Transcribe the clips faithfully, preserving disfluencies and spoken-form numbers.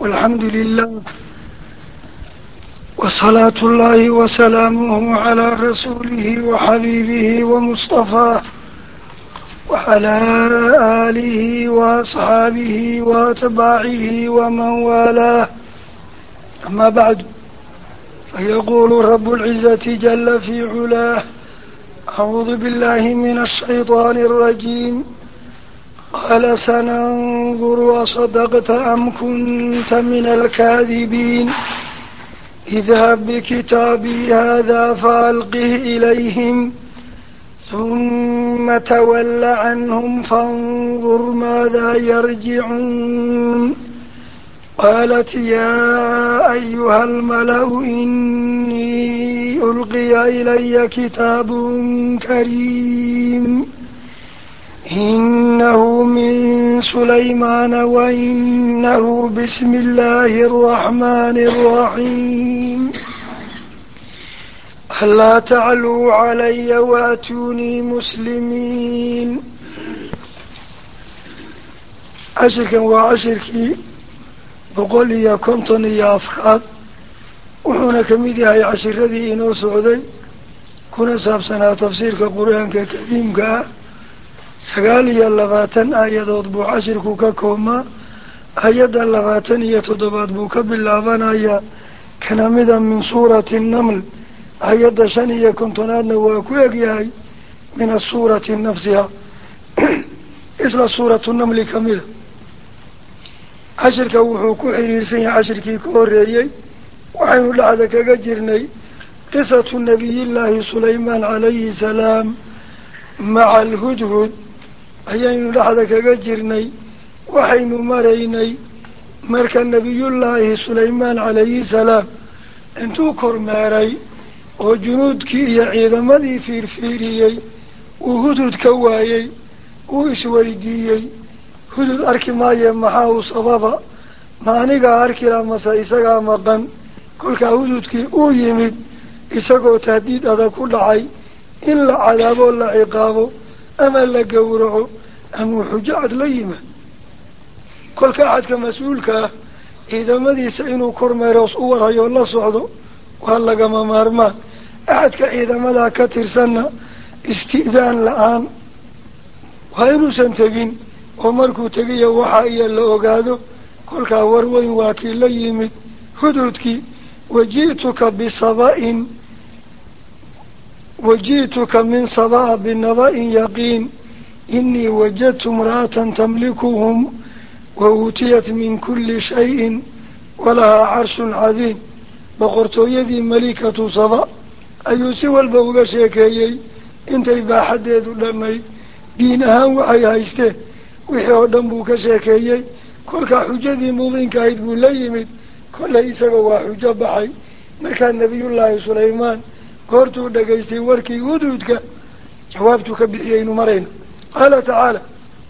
والحمد لله وصلاة الله وسلامه على رسوله وحبيبه ومصطفاه وعلى آله وأصحابه وأتباعه ومن والاه. أما بعد، فيقول رب العزة جل في علاه: أعوذ بالله من الشيطان الرجيم. قال: سننظر أصدقت أم كنت من الكاذبين اذهب بكتابي هذا فألقه إليهم ثم تول عنهم فانظر ماذا يرجعون. قالت: يا أيها الملأ إني ألقي إلي كتاب كريم إنه من سليمان وإنه بسم الله الرحمن الرحيم ألا تعلوا علي وأتوني مسلمين. عشركا وعشركي بقول يا كنتن يا أفراد وحونا كميدي هاي عشر ذي إنو سعودي كنا سابسنا تفسير كقرآن كريم كا سقالي اللغاتن آيات بو عشركو ككوما آيات اللغاتن يتضبط بو كباللابان آيات كنامدا من سورة النمل آيات شانية كنتنادنا واكوياكياي من السورة نفسها إسلا سورة النمل كاملة. عشركا وحوكو حريرسين عشركي كوريي وحين لعدك قجرني قصة النبي الله سليمان عليه السلام مع الهدهد أيين لعدك قجرني وحين مريني مرك النبي الله سليمان عليه السلام انتو كرماري وجنودك يعيد مدي فير فيريي وهدهد كوايي وإسويديي هدود أركي مايا محاو صبابا ما أنيقا أركي لامسا إساقا مقان كلك هدودكي أو يمد إساقو تهديد هذا كل عاي إلا عذابه إلا عقابه أما إلا قورعه أما حجاعد ليمة كلك أحد كمسؤولك إذا مدي سئنو كرمي رسول هاي والله صعده وهلا قام مارمان أحد كإذا مدى كتر سنة استئذان لآن وهيرو سنتقين ومركو تجيه وحايا لأوجاده كل كاوروين واكي ليمد هدودك وجئتك بصباء وجئتك من صباء بالنبأ يقين إني وجدت امرأة تملكهم وأوتيت من كل شيء ولها عرش عظيم. بقرتو يدي ملكة صباء أيو سوى البوغة شيكيي انتي باحدد لمي دينها وحي هايسته wixii oo dhan buu ka sheekeeyey kolka xujadii muuminka ahayd buu la yimid kollay isaga waa xujo baxay. markaa nabiyullaahi sulaymaan goortuu dhagaystay warkii huduudka jawaabtuu ka bixiyey inu marayno. qaala tacaala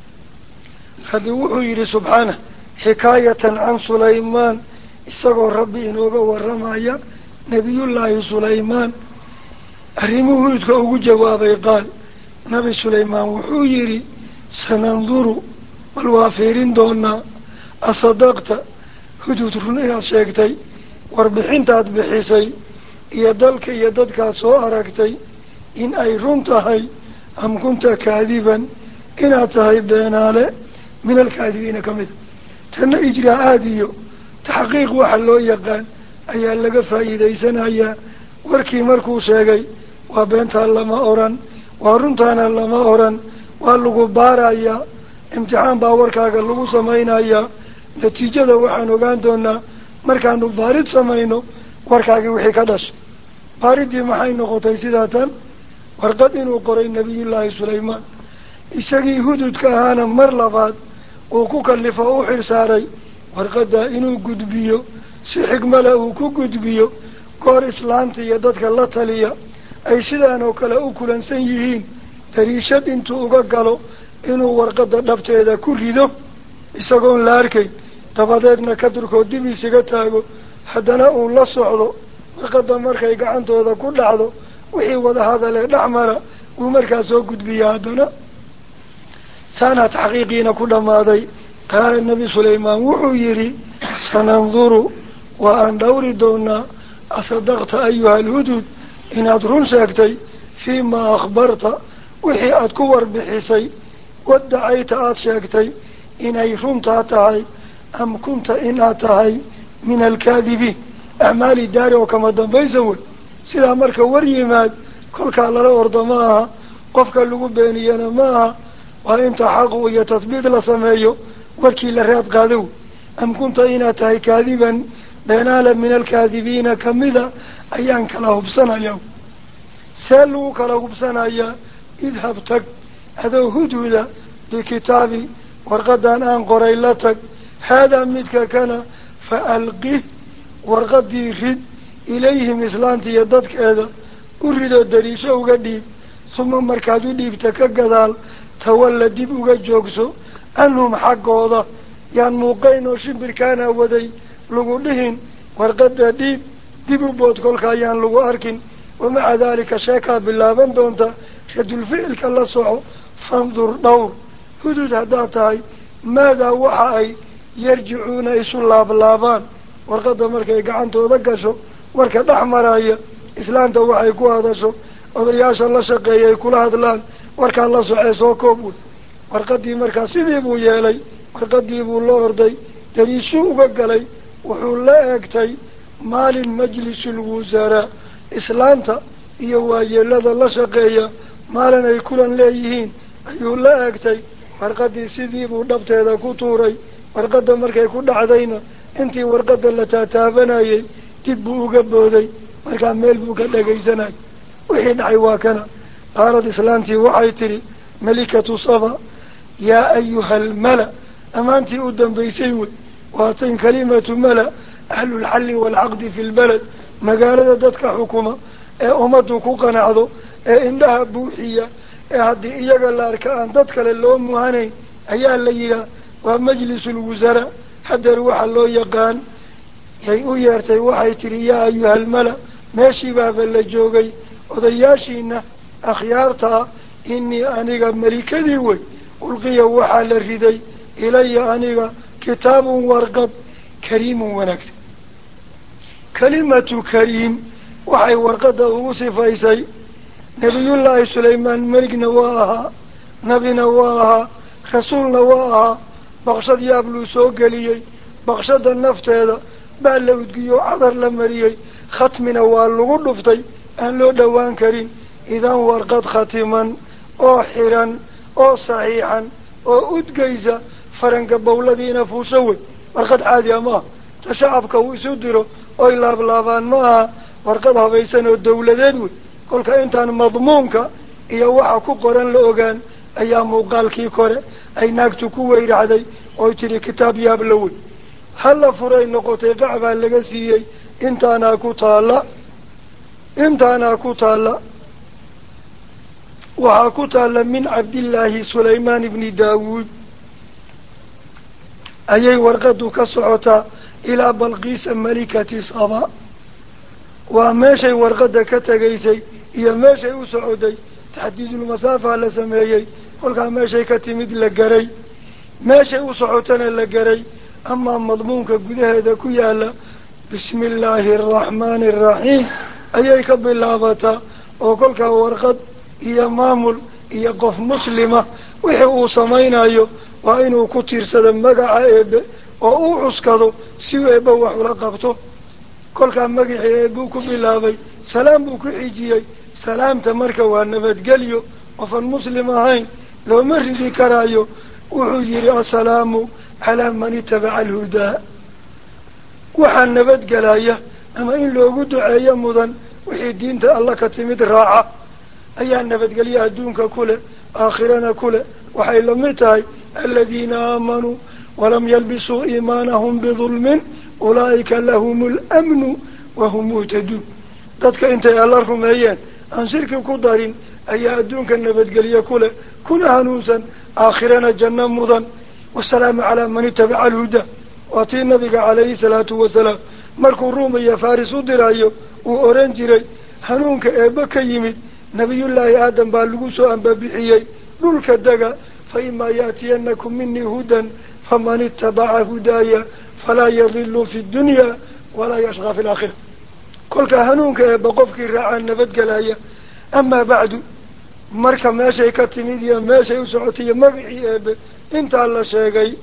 rabbi wuxuu yidhi subxaanah xikaayatan can sulaymaan isagoo rabbi inooga warramaya nabiyullaahi sulaymaan arrimuu huduudka ugu jawaabay. qaal nabi sulaymaan wuxuu yidhi sananduru bal waa fiirin doonaa asadaqta hudud run inaad sheegtay warbixintaad bixisay iyo dalka iyo dadkaad soo aragtay in ay run tahay am kunta kaadiban inaad tahay beenaale min alkaadibiina ka mida. tanna ijraa'aad iyo taxqiiq waxa loo yaqaan ayaa laga faa'iidaysanayaa. warkii markuu sheegay waa beentaa lama oran, waa runtaana lama oran, waa lagu baarayaa imtixaan baa warkaaga lagu samaynayaa. natiijada waxaan ogaan doonaa markaanu baarid samayno warkaagii wixii ka dhashay. baaridii maxay noqotay sidaa tan warqad inuu qoray nabiyullaahi sulaymaan isagii hududka ahaana mar labaad uu ku kallifo u xilsaaray warqaddaa inuu gudbiyo si xigmale uu ku gudbiyo goor islaanta iyo dadka la taliya ay sidaan oo kale u kulansan yihiin dariishad intuu uga galo inuu warqadda dhabteeda ku rido isagoon la arkayn dabadeedna ka durkoo dib isaga taago haddana uu la socdo warqadda markay gacantooda ku dhacdo wixii wada hadalee dhexmara uu markaa soo gudbiya haddana saana taxqiiqiina ku dhammaaday qaala nebi sulaymaan wuxuu yidhi sananduru وأن دوري دونا أصدقت أيها الهدود إن أدرون شاكتي فيما أخبرت وحي أتكور بحيسي ودعيت أتشاكتي إن أيرون تاتهاي أم كنت إن أتهاي من الكاذبين أعمالي داري وكما دنبيزوي سلا مركا وريماد كل كالا لورد معها قفك اللقو بينينا معها وإنت حقوا يتثبيت لسمايو وركي لرياض قادو أم كنت إن أتهاي كاذبا بينالا من الكاذبين كمذا أيان كلاهو بسنا يوم سألوا كلاهو بسنا يا اذهب تك هذا هدودا بكتابي ورغدان أن قريلتك هذا مدك كان فألقه ورغدي رد إليهم إسلانتي يددك هذا أريد الدريسة وقديب ثم مركادو ديبتك قدال تولى ديب وقجوكسو أنهم حقوا هذا يعني موقين وشبر كان ودي لغولهن ورقد ديب ديبو بود كل كيان لغو أركن ومع ذلك شاكا بالله بندونتا خد الفعل كلا صعو فانظر دور حدود هداتاي ماذا وحاي يرجعون إسو اللاب اللابان ورقد مركا يقعنتو ذكشو وركا نحمرايا إسلام توحي كو هذا وضياش الله شقيا كل هذلان وركا الله سعي سو كوبول ورقد دي مركا سيديبو يالي ورقد ديبو الله أردي دريسو وقالي وحول لا أكتي مال مجلس الوزراء إسلامتا إيواجي لذا الله شقيا مالنا يكولن ليهين أيو لا أكتي ورقد سيديب ودبت هذا كتوري ورقد مركا يكون عدينا انتي ورقد اللتاتابناي تبو قبودي مركا ميلبو كدقيسناي وحين عواكنا قالت إسلامتي وحيتري ملكة صفا يا أيها الملأ أمانتي قدام بيسيوي واتين كلمة ملأ أهل الحل والعقد في البلد مقالة دتك حكومة أمدو كوكا نعضو إنها بوحية هذه إياق الأركان دتك للوم مهاني أيها الليلة ومجلس الوزراء حتى روح الله يقان يأيو يارتي وحي تري يا أيها الملأ ماشي باب اللجوغي وضياشينا أخيارتها إني أنيقى ملكة ديوي ألقي وحال الردي إلي أنيقى كتاب ورقد كريم ونكس كلمة كريم وحي ورقد وصف إيسي نبي الله سليمان ملك نواها نبي نواها رسول نواها بغشد يابلو سوقليي بغشد النفط هذا بألو تقيو عذر لمريي ختم نوال لغو دفتي أن لو دوان كريم إذا ورقد ختما أو حرا أو صحيحا أو أدقيزا فرنك بولدين فوسوي ورقد عادي ما تشعبك ويسودرو أو لابلابان معها ورقد هبيسان الدولة دادوي كل كأنتان مضمونك إيا وحكو قران لأوغان أيام وقالكي كوري أي ناكتكو ويرعدي أو تري كتاب يابلوي هلا فرين نقطي قعبا لغسيي انتانا كتالا انتانا كتالا وحكو تالا من عبد الله سليمان بن داود أي ورقد كسعوتا إلى بلقيس ملكة صبا وماشي ورقد كتغيسي إيا ماشي وسعودي تحديد المسافة لسميي قل كان ماشي كتمد لقري ماشي وسعوتنا لقري أما مضمونك قده هذا كيالا بسم الله الرحمن الرحيم أيك باللابطة وقل كان ورقد إيا مامل إيا قف مسلمة وحقو سمينا أيو وإنه كتير سدن مقع إيبه وأو عسكده سيو إيبه وحلقبته كل كان مقع إيبه كبلابي سلام بوكو حيجيي سلام تمركه والنبات قليو وفن مسلمين لو مرد كرايو وحجر السلام على من اتبع الهدى وحن نبات قلايه أما إن لو قد عيا مضن وحي دين الله كتمد راعة أيها النبات قليه دونك كله آخرنا كله وحي لمتاي الذين آمنوا ولم يلبسوا إيمانهم بظلم أولئك لهم الأمن وهم مهتدون ذاتك انت يا الله رميان أنسرك كدارين أي أدونك النبات قليه كله كنا هنوسا آخرنا جنة مضن والسلام على من اتبع الهدى واتي النبي عليه الصلاة والسلام مركو رومي فارس درايو وأورنجري هنونك إيبك يمد نبي الله آدم بالغوسو أنبابيحيي لولك الدقاء فإما يأتينكم مني هدى فمن اتبع هدايا falaa yadilu fi dunya walaa yashqaa fi laakhira kolkaa hanuunka eebba qofkii raacaa nabadgelaya amaa bacdu marka meeshay ka timid iyo meeshay u socotay iyo magacii eebe intaa la sheegay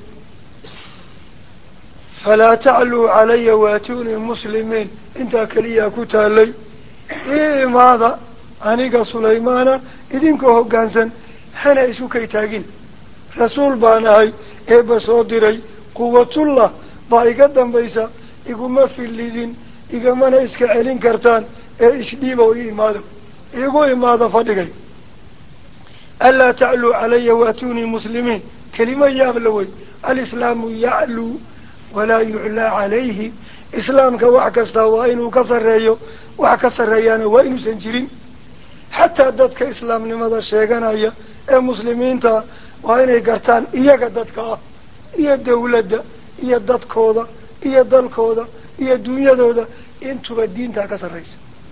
falaa tacluu calaya waatuunii muslimiin intaa keliyaa ku taalay ii imaada aniga sulaymaana idinkoo hoggaansan hana isu kay taagin rasuul baan ahay eebba soo diray quwatullah baa iga dambaysa iguma fillidin igamana iska celin kartaan ee isdhiiba o ii imaado igu imaado fadhigay anlaa tacluu calaya waatuunii muslimiin kelima yaab la wey alislaamu yacluu walaa yuclaa calayhi islaamka wax kastaa waa inuu ka sarreeyo wax ka sarreeyaana waa inuusan jirin xataa dadka islaamnimada sheeganaya ee muslimiinta waa inay gartaan iyaga dadka ah iyo dawladda iyo dadkooda iyo dalkooda iyo dunyadooda intuba diintaa ka sarraysa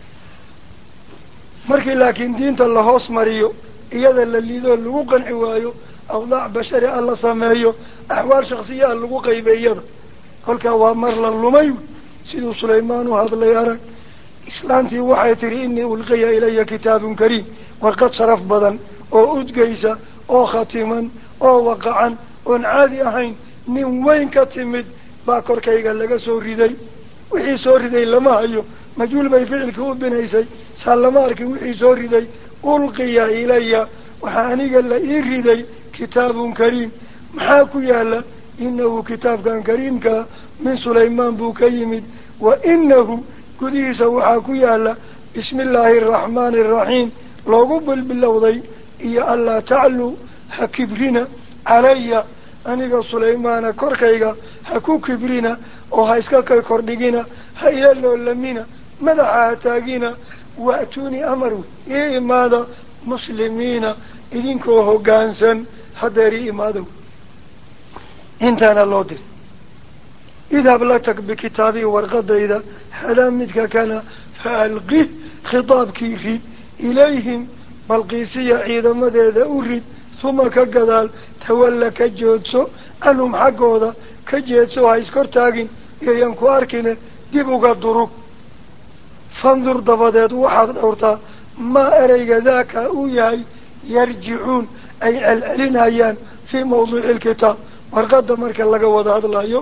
markii laakiin diinta la hoos mariyo iyada la liidoo lagu qanci waayo awdaac bashari ah la sameeyo axwaal shaksiya ah lagu qaybeeyada kolkaa waa mar la lumay siduu sulaymaan u hadlay arag islaantii waxay tihi inii ulqiya ilaya kitaabun kariim warqad sharaf badan oo udgaysa oo khatiman oo waqacan oon caadi ahayn nin weyn ka timid baa korkayga laga soo riday wixii soo riday lama hayo majhuul bay ficilka u binaysay saa lama arkin wixii soo riday ulqiya ilaya waxaa aniga la ii riday kitaabun kariim maxaa ku yaala inahu kitaabkan kariimkaa min sulaymaan buu ka yimid wa inahu gudihiisa waxaa ku yaala bismi illaahi araxmaani araxiim loogu bilbilowday iyo anlaa tacluu ha kibrina calaya aniga sulaymaana korkayga ha ku kibrina oo ha iska kay kordhigina ha ila loolamina madaxa ha taagina wa'tuunii amar wey ii imaada muslimiina idinkoo hoggaansan hadeer ii imaada wey intaana loo diri idhab la tag bikitaabii warqadayda hadaa midka kana fa alqih khitaabkii rid ilayhim balqiisiya ciidamadeeda u rid huma ka gadaal tawalla ka joodso canhum xaggooda ka jeedso ha iskortaagin iyoyan ku arkine dib uga durug fandur dabadeed waxaad dhowrtaa maa ereyga daaka uu yahay yarjicuun ay celcelinayaan fii mawduuci alkitaab warqadda marka laga wada hadlayo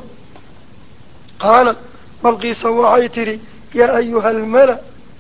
qaalat balqiisa waxay tidhi yaa ayuha almala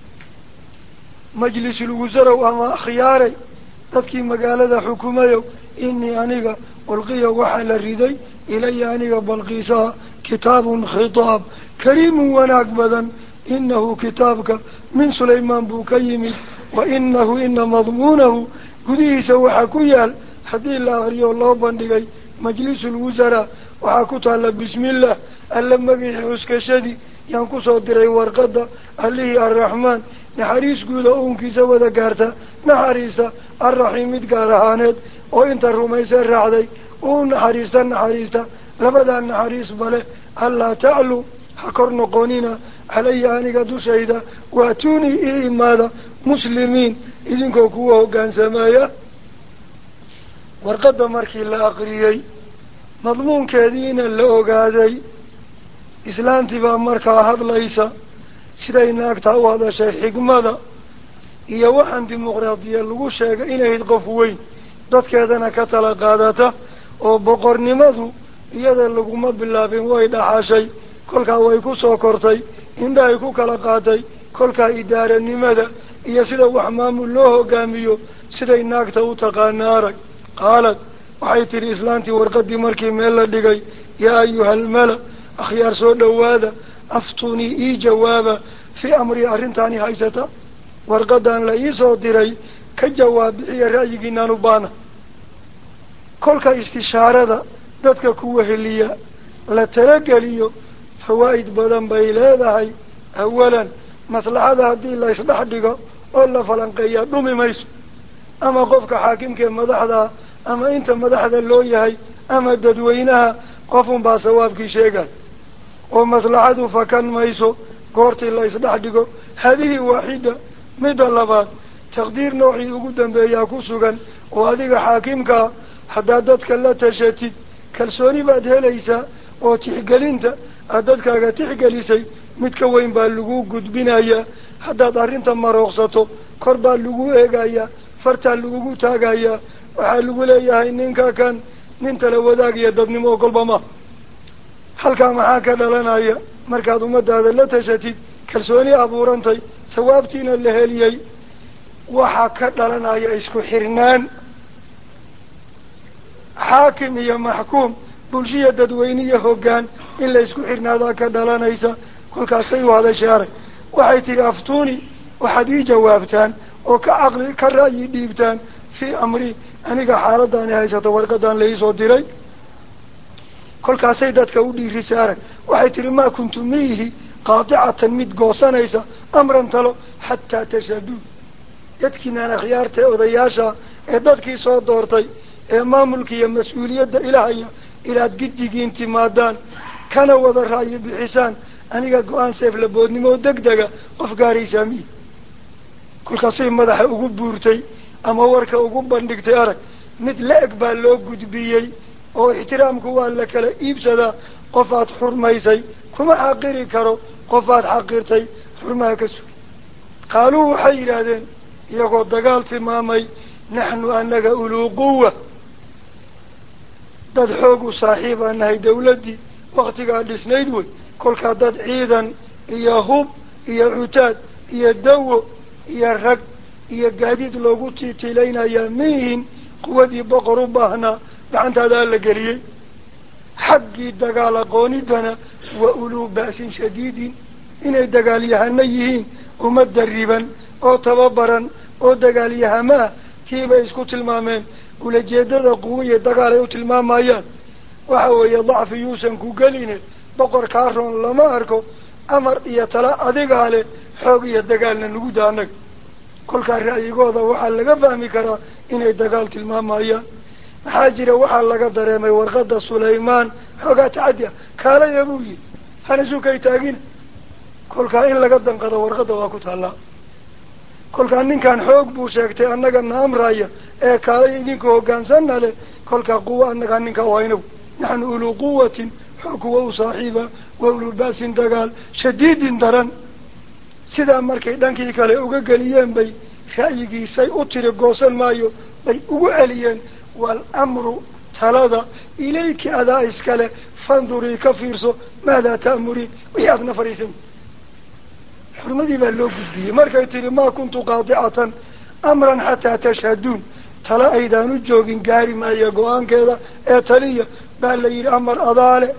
majlisulwasarow ama akhyaaray dadkii magaalada xukumayow inii aniga ulqiya waxaa la riday ilaya aniga balqiisaha kitaabun khitaab kariimun wanaag badan inahu kitaabka min sulaymaan buu ka yimid wa inahu ina madmuunahu gudihiisa waxaa ku yaal haddii la akriyo loo bandhigay majlisulwasaraa waxaa ku taalla bismillaah alla magicii xuskashadii yaan kusoo diray warqadda allihii arraxmaan naxariis guuda uunkiisa wada gaarta naxariista arraxiim mid gaar ahaaneed oo inta rumaysee raacday uu naxariista naxariista labadaa naxariis bale allaa tacluu ha kor noqonina calaya aniga dushayda waatuunii ii imaada muslimiin idinkoo kuwa hoggaansameeya warqadda markii la aqriyey madmuunkeediina la ogaaday islaantii baa markaa hadlaysa siday naagtaa u hadashay xigmada iyo waxaan dimuqraadiya lagu sheegay inayd qof weyn dadkeedana ka tala qaadata oo boqornimadu iyada laguma bilaabin way dhaxashay kolkaa way ku soo kortay indhahay ku kala qaatay kolkaa idaaranimada iyo sida wax maamul loo hogaamiyo siday naagta u taqaana arag qaalad waxay tidhi islaantii warqadii markii meel la dhigay yaa ayuha almala akhyaar soo dhowaada aftunii ii jawaaba fii amrii arrintaani haysata warqadan la iisoo diray ka jawaab bixiya ra'yigiinaan u baana kolka istishaarada dadka ku weheliya la talageliyo fawaa'id badan bay leedahay awalan maslaxada haddii la isdhex dhigo oo la falanqeeyaa dhumi mayso ama qofka xaakimkee madaxdaa ama inta madaxda loo yahay ama dadweynaha qofun baa sawaabkii sheegay oo maslaxadu fakan mayso goortii la isdhex dhigo hadihi waaxida midda labaad taqdiir noocii ugu dambeeyaa ku sugan oo adiga xaakimkaa haddaad dadka la tashatid kalsooni baad helaysaa oo tixgelinta أددك تحقليسي متك وين باللغو قد بنايا حداد أرنت مروخصتو كربا اللغو إيقايا فرتا اللغو تاقايا وحاللغو ليا إننكا كان ننت لوداك يددني مو قلبما حلقا محاكا لنايا مركاد مدى هذا لا تشتيد كالسوني أبو رنطي سوابتين اللهاليي وحاكا لنايا اسكو حرنان حاكم يا محكوم بلشية ددوينية هوغان إلا اسكو حرنا ذاك دلانيسا كل كاسيو هذا شارك وحيتي أفتوني وحدي جوابتان وكعقل كالرأي ديبتان في أمري أنيقا حالداني هايسا تورقدان ليسو ديري كل كاسيداتك ودي رسارك وحيتي ما كنت ميه قاطعة مد قوسانيسا أمرا تلو حتى تشهدون يدكنا أنا خيارتي وضياشا إدادكي صوت دورتي maamulka iyo mas-uuliyadda ilaahaya ilaad giddigii intimaadaan kana wada ra'yi bixisaan aniga go-aan seef laboodnimo degdega qof gaaraysaa miyi kolkaasay madaxa ugu buurtay ama warka ugu bandhigtay arag mid la-eg baa loo gudbiyey oo ixtiraamku waa la kala iibsadaa qofaad xurmaysay kuma xaqiri karo qofaad xaqirtay xurmaha ka sugay qaaluu waxay yidhaahdeen iyagoo dagaal tilmaamay naxnu anaga uluu quwa dad xoogu saaxiib aan nahay dawladdii waktigaa dhisnayd wey kolkaa dad ciidan iyo hub iyo cutaad iyo dawo iyo rag iyo gaadiid loogu tiitilaynayaa miyihin quwadii boqor u baahnaa gacantaada alla geliyey xaggii dagaal aqoonidana wa uluu ba'sin shadiidin inay dagaalyahano yihiin uma dariban oo tababaran oo dagaalyahama ah kiibay isku tilmaameen ulajeedada quwiya dagaal ay u tilmaamayaan waxa weeye dacfi yuusan ku geline boqor kaa roon lama arko amar iyo tala adigaa leh xoog iyo dagaalna nagu daa annaga kolkaa ra'yigooda waxaa laga fahmi karaa inay dagaal tilmaamayaan maxaa jira waxaa laga dareemay warqada sulaymaan xoogaa tacaddi ah kaalaya buu yihi hana sukay taagina kolkaa in laga danqado warqada waa ku taallaa kolkaa ninkan xoog buu sheegtay annaga na amraya ee kaalay idinku hoggaansanna leh kolkaa quwa annagaa ninka waynaw naxnu uluu quwatin xoog kuwa u saaxiiba wa uluu ba'sin dagaal shadiidin daran sidaa markay dhankii kale uga geliyeen bay ra'yigiisay u tiri goosan maayo bay ugu celiyeen waalamru talada ilayki adaa iskale fandurii ka fiirso maadaa ta'muriin wixii aadna fariisan xurmadii baa loo gudbiyey markay tiri maa kuntu qaadicatan amran xataa tashhaduun tala aydaanu joogin gaari maaya go-aankeeda ee taliya baa la yidhi amar adaa leh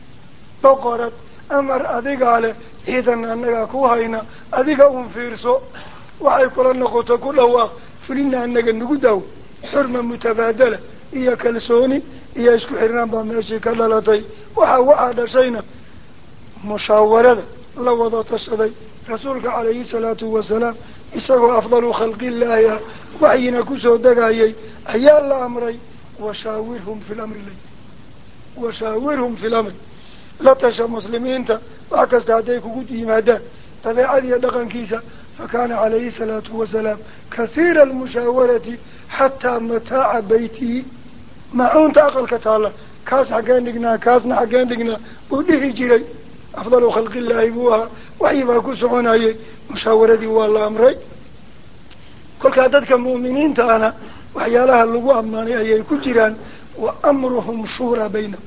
boqorad amar adigaa leh ciidan annagaa ku hayna adiga un fiirso waxay kula noqoto ku dhawaaq fulina annaga nagu daawo xurma mutabaadala iyo kalsooni iyo isku xirnaan baa meeshii ka dhalatay waxa waxaa dhashayna mushaawarada la wada tashaday rasuulka calayhi salaatu wasalaam isagoo afdalu khalqillaahi ah waxyina kusoo degayay ayaa la amray washaawirhum fi lamri lay washaawirhum fi lamri la tasha muslimiinta wax kasta hadday kugu yimaadaan dabeecadiiyo dhaqankiisa fakaana calayhi salaatu wasalaam kathiira almushaawarati xataa mataaca baytihi macuunta aqalka taalla kaas xaggeen dhignaa kaasna xaggeen dhignaa buu dhihi jiray afdalu khalqillaahi buu ahaa waxyi baa ku soconayay mushaawaradii waa la amray kolkaa dadka mu'miniinta ana waxyaalaha lagu ammaanay ayay ku jiraan wa amruhum shuuraa baynahum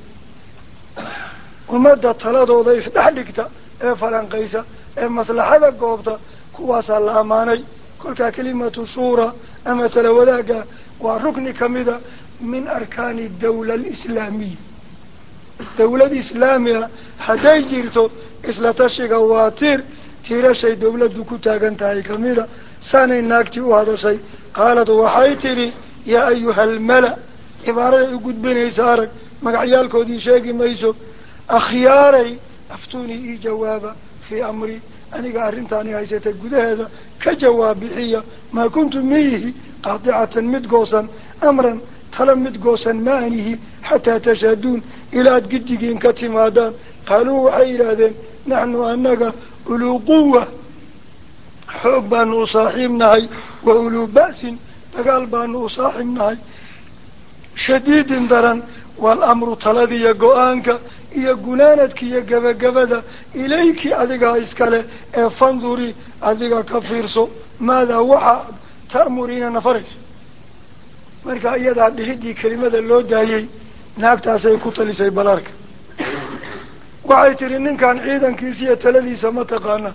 ummadda taladooda isdhex dhigta ee falanqaysa ee maslaxada goobta kuwaasaa la ammaanay kolkaa kelimatu shuura ama tala wadaagga waa rukni kamida min arkaani dawla alislaamiya dawlad islaamiga hadday jirto isla tashiga waa tiir tiirashay dawladdu ku taagan tahay kamida saanay naagtii u hadashay qaalad waxay tidhi yaa ayuha almala cibaaraday u gudbinaysa arag magacyaalkoodii sheegi mayso akhyaaray aftuunii ii jawaaba fii amri aniga arrintaani haysatay gudaheeda ka jawaab bixiya maa kuntu miyihi qaadicatan mid goosan amran tala mid goosan ma anihi xataa tashhaduun ilaad giddigiin ka timaadaan qaaluu waxay yidhaahdeen naxnu annaga uluu quwa xoog baanu u saaxiib nahay wa uluu ba'sin dagaal baanu u saaxiib nahay shadiidin daran waalamru taladiiyo go-aanka iyo gunaanadka iyo gabagabada ilayki adigaa iskale ee fanduri adiga ka fiirso maadaa waxaad ta'muriina nafarayso marka iyadaa dhihidii kelimada loo daayey naagtaasay ku talisay balarka waxay tihi ninkan ciidankiisa iyo taladiisa ma taqaanaan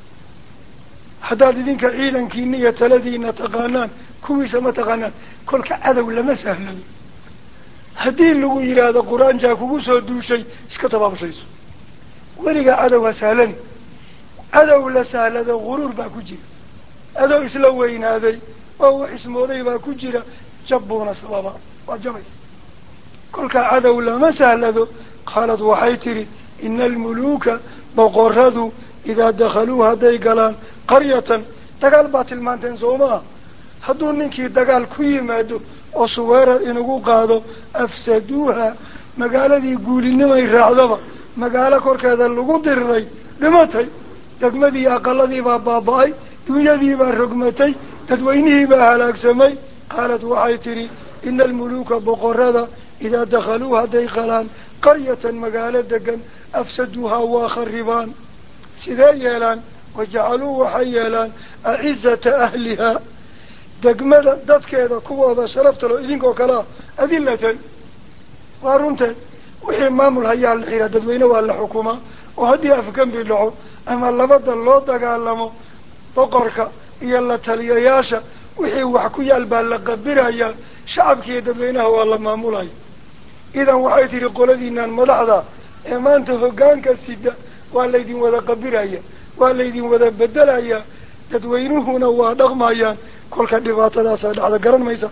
haddaad idinka ciidankiina iyo taladiina taqaanaan kuwiisa ma taqaanaan kolka cadow lama sahlado haddii lagu yidhaahdo qur-aanjaa kugu soo duushay iska tabaabushayso weligaa cadow ha sahlani cadow la sahlado guruur baa ku jira adow isla weynaaday oo wax ismooday baa ku jira jabbuuna sababa waa jabaysa kolkaa cadow lama sahlado qaalad waxay tidhi ina almuluuka boqoradu idaa dakhaluu hadday galaan qaryatan dagaal baa tilmaanteen soo maaha hadduu ninkii dagaal ku yimaado oo suweerar inagu qaado afsaduuha magaaladii guulinimay raacdaba magaalo korkeeda lagu diriray dhimatay degmadii aqaladii baa baaba-ay dunyadii baa rogmatay dadweynihii baa halaagsamay qaalad waxay tidhi ina almuluuka boqorada idaa dakhaluu hadday galaan qaryatan magaalo degan afsaduuhaa waa kharibaan sidee yeelaan wajacaluu waxay yeelaan acizata ahlihaa degmada dadkeeda kuwooda sharaftalo idinkoo kalea adillatan waa runteed wixii maamul hayaa la xiraa dadweyne waa la xukumaa oo haddii afgambi dhaco ama labada loo dagaalamo boqorka iyo la taliyayaasha wixii wax ku yaal baa la qabirayaa shacabkiiyo dadweynaha waa la maamulaya idan waxay tihi qoladiinaan madaxda ee maanta hoggaanka sida waa laydin wada qabiraya waa laydin wada bedelaya dadweynuhuna waa dhaqmayaan kolka dhibaatadaasaa dhacda garan maysa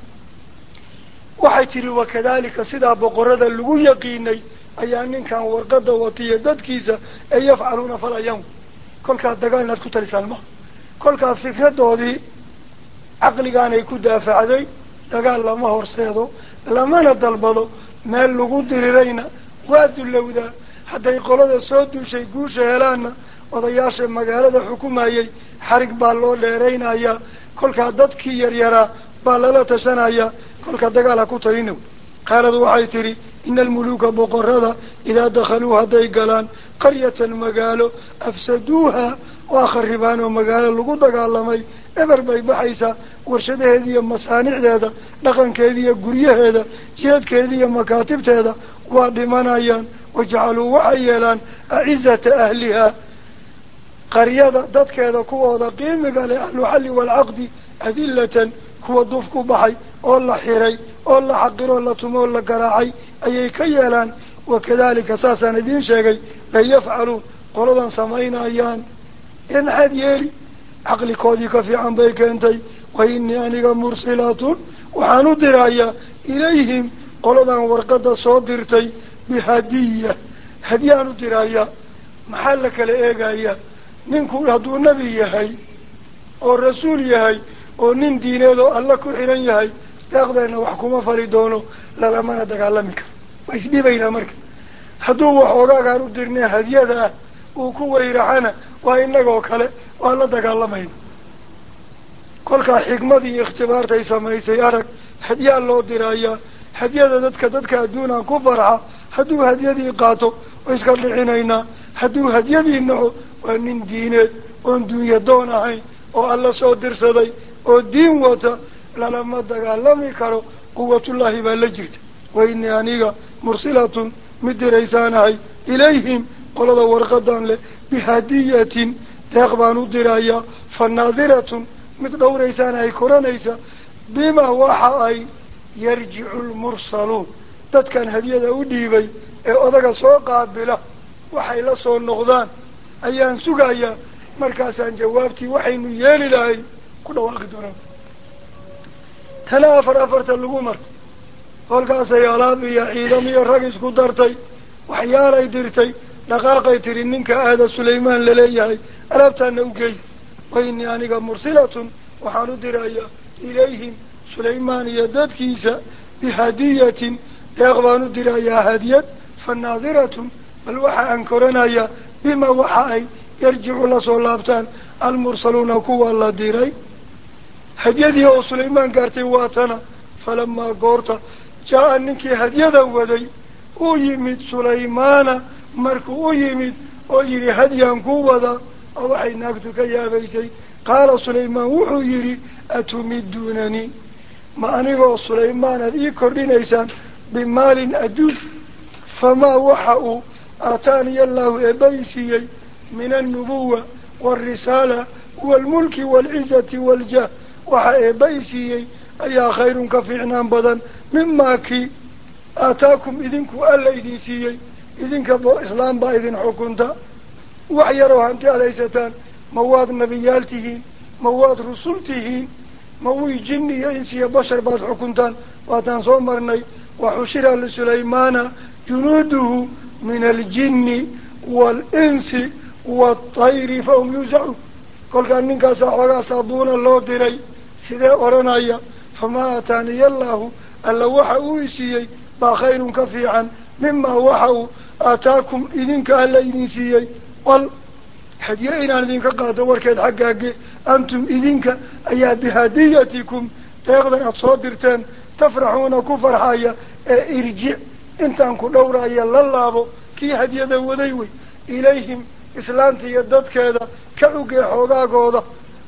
waxay tihi wakadalika sidaa boqorada lagu yaqiinay ayaa ninkan warqada watiya dadkiisa ee yafcaluuna falayaan kolkaa dagaal inaad ku talisaan maha kolkaa fikradoodii caqligaanay ku daafacday dagaal lama horseedo lamana dalbado meel lagu dirirayna waa dullowdaa hadday qolada soo duushay guusha helaanna odayaasha magaalada xukumayay xarig baa loo dheeraynayaa kolkaa dadkii yaryaraa baa lala tashanayaa kolka dagaal ha ku talina qaalad waxay tidhi ina almuluuka boqorada idaa dakhaluu hadday galaan qaryatan magaalo afsaduuha waa kharibaan oo magaalo lagu dagaalamay eber bay baxaysaa warshadaheeda iyo masaanicdeeda dhaqankeeda iyo guryaheeda jidadkeeda iyo makaatibteeda waa dhimanayaan wajacaluu waxay yeelaan acizata ahlihaa qaryada dadkeeda kuwooda qiimiga leh ahluxalli waalcaqdi adillatan kuwa duuf ku baxay oo la xiray oo la xaqiroo la tumoo la garaacay ayay ka yeelaan wakadalika saasaan idiin sheegay la yafcaluun qoladan samaynayaan ee maxaad yeeli caqlikoodii ka fiican bay keentay wa inii aniga mursilatun waxaan u dirayaa ilayhim qoladan warqada soo dirtay bihadiya hadiyaan u dirayaa maxaa la kala eegayaa ninku hadduu nebi yahay oo rasuul yahay oo nin diineed oo alla ku xiran yahay daaqdeena wax kuma fali doono lalamana dagaalami karo waa isdhibaynaa marka hadduu wax ogaagaan u dirnay hadiyada ah uu ku weyraxana waa inagoo kale waa la dagaalamayna kolkaa xikmadii iyo ikhtibaartay samaysay arag hadyaa loo dirayaa hadyada dadka dadka adduunaan ku farxa hadduu hadyadii qaato oo iska dhicinaynaa hadduu hadyadii naco waa nin diineed oon dunya doon ahayn oo alla soo dirsaday oo diin wata lalama dagaalami karo quwatullaahi baa la jirta wa inii aniga mursilatun mid diraysaanahay ilayhim qolada warqadan leh bihadiyatin deeq baan u dirayaa fa naadiratun mid dhowraysaanahay koranaysa bima waxa ay yarjicu lmursaluun dadkan hadiyada u dhiibay ee odaga soo qaabila waxay la soo noqdaan ayaan sugayaa markaasaan jawaabtii waxaynu yeeli lahay ku dhawaaqi doonaa tana afar afarta lagu martay kolkaasay alaab iyo ciidam iyo rag isku dartay waxyaalay dirtay dhaqaaqay tiri ninka aada sulaymaan laleeyahay alaabtaana u geey wa inii aniga mursilatun waxaan u dirayaa ilayhim sulaymaan iyo dadkiisa bihadiyatin deeq baan u dirayaa hadiyad fa naadiratun bal waxa aan koranayaa bima waxa ay yarjicu lasoo laabtaan almursaluuna kuwa la diray hadyadii oo sulaymaan gaartay waa tana falamaa goorta jaa-a ninkii hadyada waday ويمد سليمان مركو يمد ويري هديان كوضا أو حي ناكتك يا بيسي قال سليمان وحو يري أتمدونني ما أنيقو سليمان ذي كردين إيسان بمال أدود فما وحأوا آتاني الله إبيسي من النبوة والرسالة والملك والعزة والجاه وحا إبيسي أي خير كفعنا بدن مما كي آتاكم إذنكو ألا إذن سيي إذنك إسلام با إذن حكمتا وحيروا أنت أليستان مواد نبيالته مواد رسولته موي جني إنسي بشر بعد حكمتان واتان صومرني وحشر لسليمان جنوده من الجن والإنس والطير فهم يوزعون قل كان منك سحوغا صابون الله ديري سيدي أرنايا فما أتاني الله ألا وحاو إسيي باخير كفيعا مما وحاو آتاكم إذنك ألا إذن سيي قل حديئنا إذنك قاد وركاد حقاقي أنتم إذنك أيا بهديتكم تيغضن أتصادرتان تفرحون كفر حايا ارجع انت انكو دورا يلالابو كي هديدا وديوي إليهم إسلامتي يدد كذا كعوكي حوغا قوضا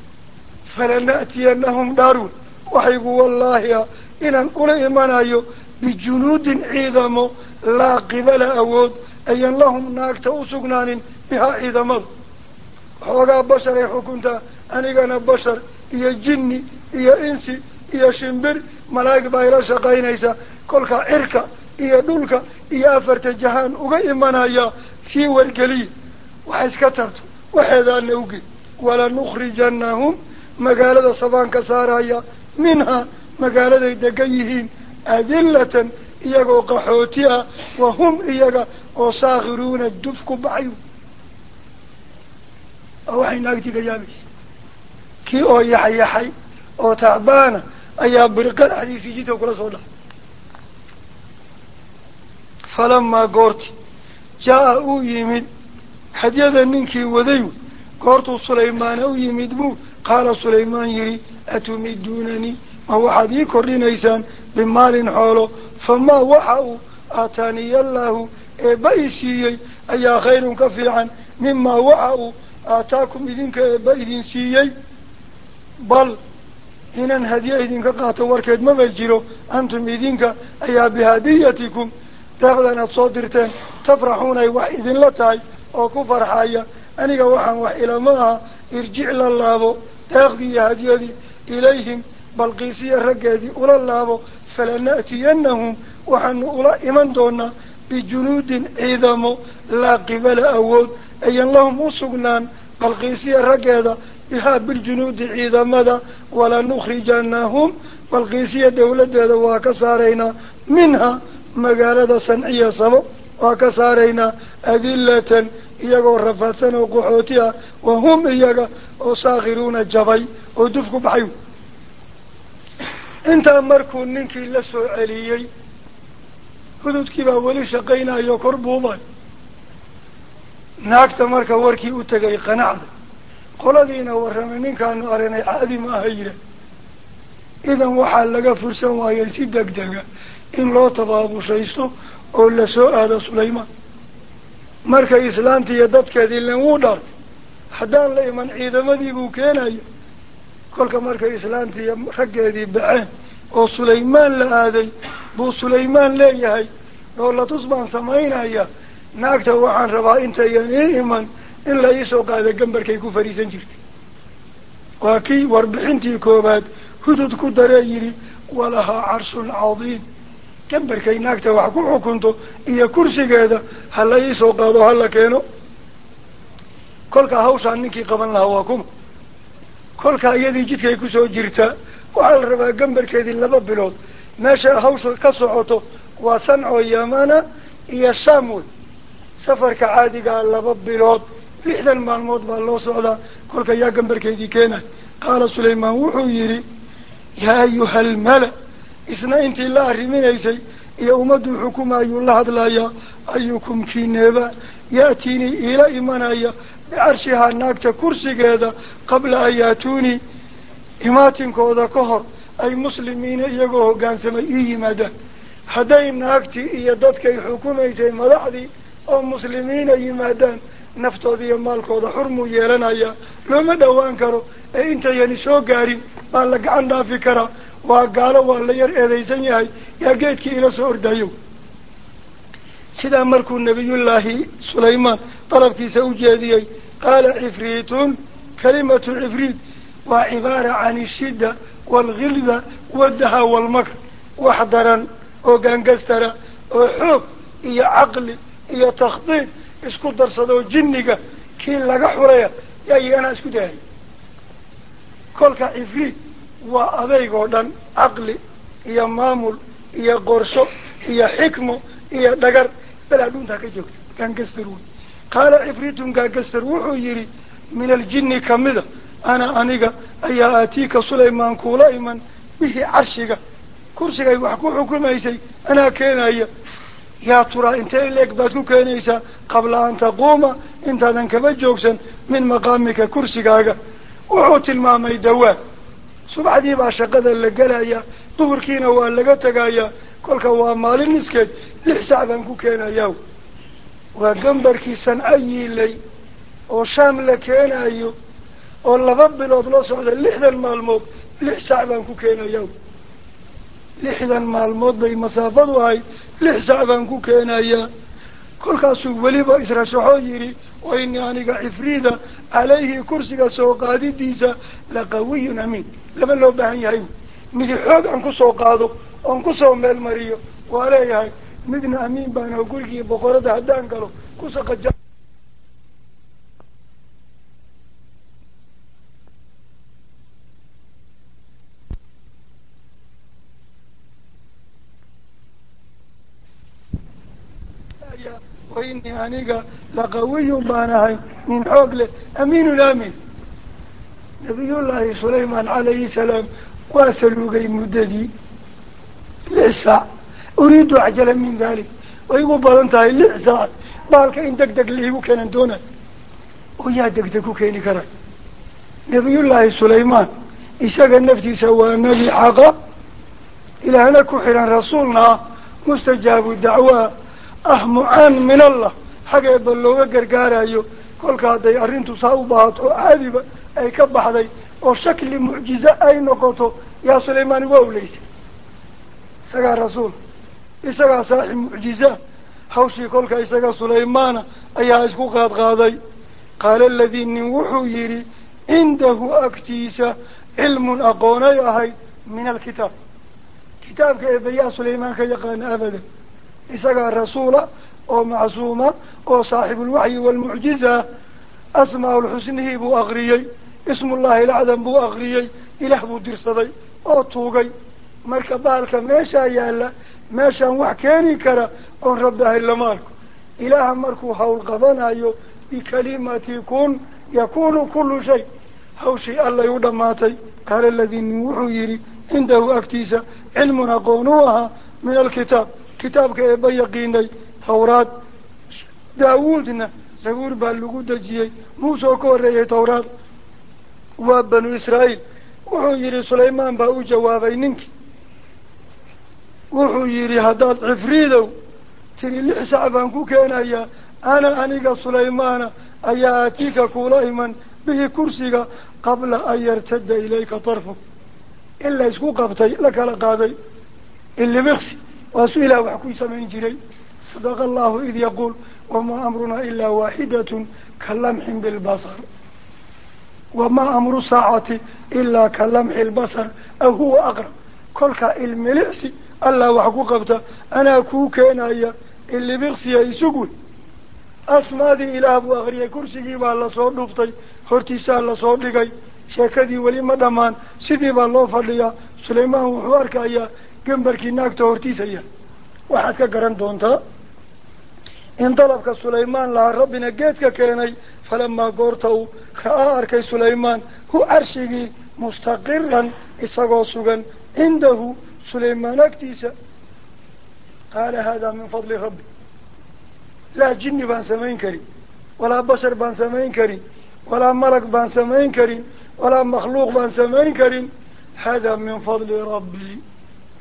فلنأتينهم دارون وحيقوا والله إنان قولي إيمانايو بجنود عظمو لا قبل أود أين لهم ناك توسقنان بها عظمو حوغا بشر حكمتا أنيقنا بشر إيا جني إيا إنسي إيا شمبر ملاك بايلا شقاينيسا كلها عركة إيا دولك إيا أفرت الجهان وغا إيمانايا سي ورقلي وحيس كترتو وحيدا نوقي ولا نخرجنهم مقالة صبان كسارايا منها مقالة دقيهين أذلة إياقو قحوتيا وهم إياقا وصاغرون الدفك بعيو أوحي ناكتك يابيس كي أو يحي يحي أو تعبانا أيا برقان حديثي جيته وكلا صولا فلما قرت جاء يمد حديثا منكي وذيو قرت سليمان أو يمدمو قال سليمان يري أتمدونني ما هو حديث كرينيسان بمال حوله فما وحاو آتاني الله إبايسيي أي خير كفيعا مما وحاو آتاكم إذنك إبايدين سيي بل إنن هديه إذنك قاطوا وركد ما بيجيرو أنتم إذنك أي بهديتكم تاخذنا صادرتين تفرحون أي واحد لتاي أو كفر حايا أنيق وحن وحيلا معها ارجع لله تاخذي هديه إليهم بالقيسية الرقادي أولا الله فلنأتينهم وحن أولا إيمان دونا بجنود عظم لا قبل أول أي اللهم أسقنان بالقيسية الرقادة بها بالجنود عظم ولا نخرجنهم بالقيسية دولة وكسارينا منها مقالة صنعية سبب وكسارينا أذلة إياقو رفاتنا وقحوتها وهم إياقا وصاغرون الجبي ودفقوا بحيو انت امركو ننكي لسو عليي هدود كيبا ولي شقينا يو كربو باي ناكتا مركا وركي اتقاي قناعد قولدينا ورمنين كانوا اريني عادي ما هيرا اذا وحال لغا فرسان وايسي دق دقا ان لو تبابو شايستو او لسو آذا سليمان مركا اسلامتي يددك ذي لنو دارت حدان ليمن عيدا مذيبو كينايا كل مركا إسلامتي رجعتي بعين أو سليمان لهذي بو سليمان ليه لو لا تصبح سمعينا يا ناكته وعن ربا انت يمن إلا يسوق هذا جنبر كيكو فريسا جرت وكي وربحنتي كوبات هدود كدريري ولها عرش عظيم جنبر كي ناكته وحكو حكمته إيا كرسي هذا هلا يسوق هذا هلا كينو كل كهوش عنك قبل هواكم كل كأيدي جت كي كسو جرتا وعلى الربا جنبر كذي اللباب بلود ماشى هوش كسعته وصنعوا يمانا هي شامول سفر كعادي قال اللباب بلود لحدا مع الموت بالله صعدا كل كيا جنبر كذي كينا قال سليمان وحيري يا أيها الملأ إثناء انت الله رمين أيسي يا أمد الحكومة أي الله هدلايا أيكم كينيبا يأتيني إلى إيمانايا بعرشها ناكتا كرسي هذا قبل أن يأتوني إماتين كودا كهر أي مسلمين يقوه قان سمئيه مدى hadday naagtii iyo dadkay xukumaysay madaxdii oo muslimiina yimaadaan naftooda iyo maalkooda xurmuu yeelanaya looma dhowaan karo ee intayani soo gaarin baa la gacan dhaafi karaa waa gaalo waa la yar eedaysan yahay yaa geedkii ila soo ordayo sidaa markuu nabiyullaahi sulaymaan dalabkiisa u jeediyey qaala cifriitun kalimatu cifriit waa cibaara can ishidda waalghilda waddaha waalmakr wax daran oo gaangastara oo xoog iyo caqli iyo takhdiid isku darsadoo jinniga kii laga xulaya yaa iyaganaa isku dayay kolka cifriit waa adayg oo dhan caqli iyo maamul iyo qorsho iyo xikmo iyo dhagar balaa dhuntaa ka joogta gaangastar wey qaala cifriitun gaangastar wuxuu yidhi min aljinni kamida ana aniga ayaa aatiika sulaymaan kuula iman bihi carshiga kursigay wax ku xukumaysay anaa keenaya yaa turaa intee leeg baad ku keenaysaa qabla an taquuma intaadan kaba joogsan min maqaamika kursigaaga wuxuu tilmaamay dawaa subaxdii baa shaqada la gelaya duhurkiina waa laga tegayaa kolka waa maalin niskeed lix sac baan ku keenayaa waa gambarkii sanca yiilay oo shaam la keenayo oo laba bilood la socda lixdan maalmood lix sac baan ku keenayaa lixdan maalmood bay masaafadu ahayd lix sac baan ku keenayaa kolkaasuu weliba israshaxoo yidhi wa inii aniga cifriida calayhi kursiga soo qaadidiisa la qawiyun amiin lama loo baahan yahay midi xoog aan kusoo qaado oon kusoo meel mariyo waa leeyahay midna amiin baan oo gurigii boqorada haddaan galo kusaqaja wainii aniga laqawiyun baan ahay nin xoog leh amiinun aamin nabiyullaahi sulaymaan calayhi salaam waa saluugay muddadii lix saac uriidu acjala min dalik way igu badan tahay lix saac baalka in deg deg laigu keenan doonay oo yaa deg deg ku keeni kara nabiyullaahi sulaymaan isaga naftiisa waa nebi xaqa ilaahna ku xihan rasuulna ah mustajaabu dacwaa ah mucaan min allah xageeba looga gargaarayo kolka hadday arrintu saa u baahato oo caadiba ay ka baxday oo shakli mucjize ay noqoto yaa sulaymaan waa ulaysay isagaa rasuul isagaa saaxib mucjiza hawshii kolka isaga sulaymaana ayaa isku qaad qaaday qaala aladii nin wuxuu yidhi cindahu agtiisa cilmun aqoonay ahayd min alkitaab kitaabka eebayaa sulaymaan ka yaqaana abadan isagaa rasuula oo macsuuma oo saaxibulwaxyi waalmucjiza asmaa lxusnihii buu akriyey ismullahi lacdam buu akriyey ilaah buu dirsaday oo tuugay marka baalka meeshaa yaalla meeshaan wax keeni kara oon rabbi ahay lama arko ilaaha markuu hawl qabanayo bikalimati kun yakunu kullu shay hawshii allay u dhammaatay qaala aladii nin wuxuu yidhi cindahu agtiisa cilmun aqoon u ahaa min alkitaab kitaabka eeba yaqiinay tawraad daawuudna zabuur baa lagu dejiyey muuse oo ka horreeyay tawraad waa banu israa'iil wuxuu yidhi sulaymaan baa u jawaabay ninkii wuxuu yidhi haddaad cifriidow tiri lix sac baan ku keenayaa ana aniga sulaymaana ayaa aatiika kuula iman bihi kursiga qabla an yartada ilayka tarfuk in la isku qabtay la kala qaaday ilibiksi waa su ilaah wax ku samayn jiray sadaqa allahu id yaquul wamaa amrunaa ilaa waaxidatun ka lamxin bilbasar wamaa amru saacati ilaa ka lamxi lbasar aw huwa aqrab kolkaa ilmilicsi allah wax ku qabta anaa kuu keenaya ilibiksiya isugwe asmaadii ilaah buu akriyay kursigii baa lasoo dhuftay hortiisaa lasoo dhigay sheekadii weli ma dhammaan sidii baa loo fadhiyaa sulaymaan wuxuu arkayaa gambarkii naagta hortiisaya waxaad ka garan doontaa in dalabka sulaymaan lahaa rabbina geedka keenay falamaa goorta uu ra'aa arkay sulaymaan hu carshigii mustaqiran isagoo sugan cindahu sulaymaan agtiisa qaala haadaa min fadli rabbi laa jinni baan samayn karin walaa bashar baan samayn karin walaa malag baan samayn karin walaa makhluuq baan samayn karin haadaa min fadli rabbii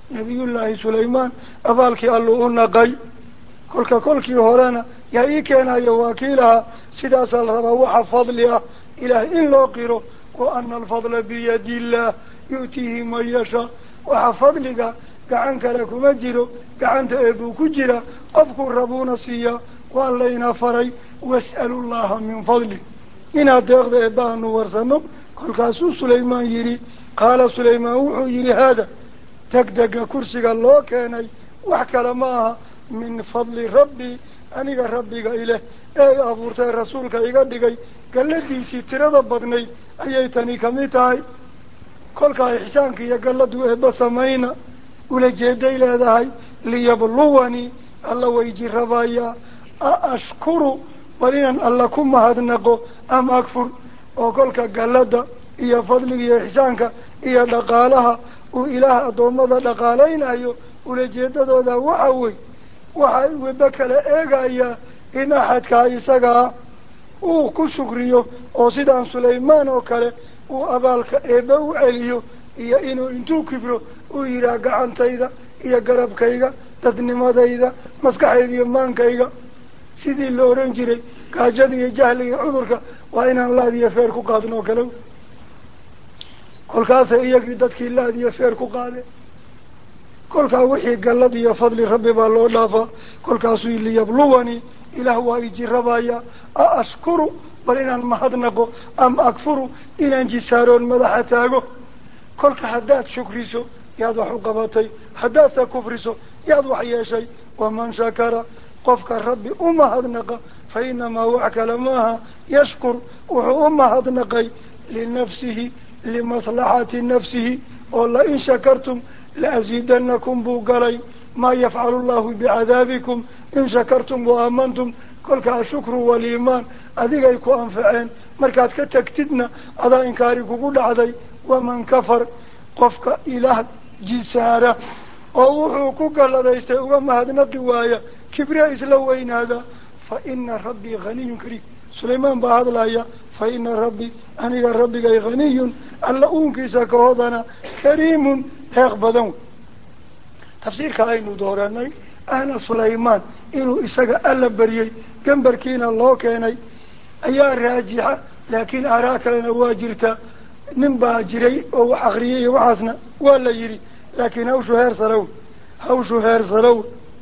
نبي الله سليمان أبالك ألو نقي كلك كلك هرانا يا كان يواكيلها سداس الربا وحفظ لها إله إن لقيره وأن الفضل بيد الله يؤتيه من يشاء وحفظ لك كعنك لكم أجره كعنت أبو كجرة أذكر ربنا سيا واللينا فري واسألوا الله من فضله إن أتغذ إبان ورسنه كل كاسو سليمان يري قال سليمان وحو يري هذا تكدق كرسي الله كاني وحكى لماها من فضل ربي أنيق ربي إله أي أبورت رسولك إيقادي قال لدي سترد بطني أيتني كميتاي كل كإحسانك يقلدوا إبا سمينا ولجيدي لهذا ليبلوني الله ويجي ربايا أشكر ولين الله كم هدنقو أم أكفر وكلك قلد إيا فضلك إيا إحسانك إيا لقالها وإله أدومد لقالين أيو ولجيدة ذا وحوي وحوي بكال إيقايا إن أحد كايساقا وكشكريو وصدان سليمان وكاله وأبالك إيباو عليو إيا إنو إنتو كبرو وإيراق عن تايدا إيا قرب كايغا تدنما دايدا مسكح إيدي مان كايغا سيدي اللورين جيري كاجدي جهلي عذرك وإن الله دي يفيركو قادنو كلو كل كاسا إياكي دادكي الله دي يفيركو قادن كل كاوحي قال دي فضل ربي بالله لافا كل كاسو اللي يبلوني إله وايجي ربايا أشكر بل إن المهدنقو أم أكفر إن انجسارون مدحتاقو كل كحدات شكريسو يادو قباتي حدات كفريسو يادو حياشي ومن شكر قفك ربي أم هدنقا فإنما وعك لماها يشكر وهو أم هدنقي لنفسه لمصلحة نفسه والله إن شكرتم لأزيدنكم بوقلي ما يفعل الله بعذابكم إن شكرتم وآمنتم كلك الشكر والإيمان أذيك أنفعين مركات كتكتدنا أذا إنكارك قول عذي ومن كفر قفك إله جسارة ووحوكك الذي يستيقظ ما هذا نبدوايا كبرياء إسلوين هذا فإن ربي غني كريم سليمان بعد الآية فإن ربي أنا ربي غني ألا أنكس كهذنا كريم يقبضون تفسير كأنه دوراني أنا سليمان إنه إسقى ألا بريء كم بركين الله كاني أيها راجحة لكن أراك لنا واجرتا نبا جري أو أغريه وحسنا ولا يري لكن هو شهر سرو هو شهر سرو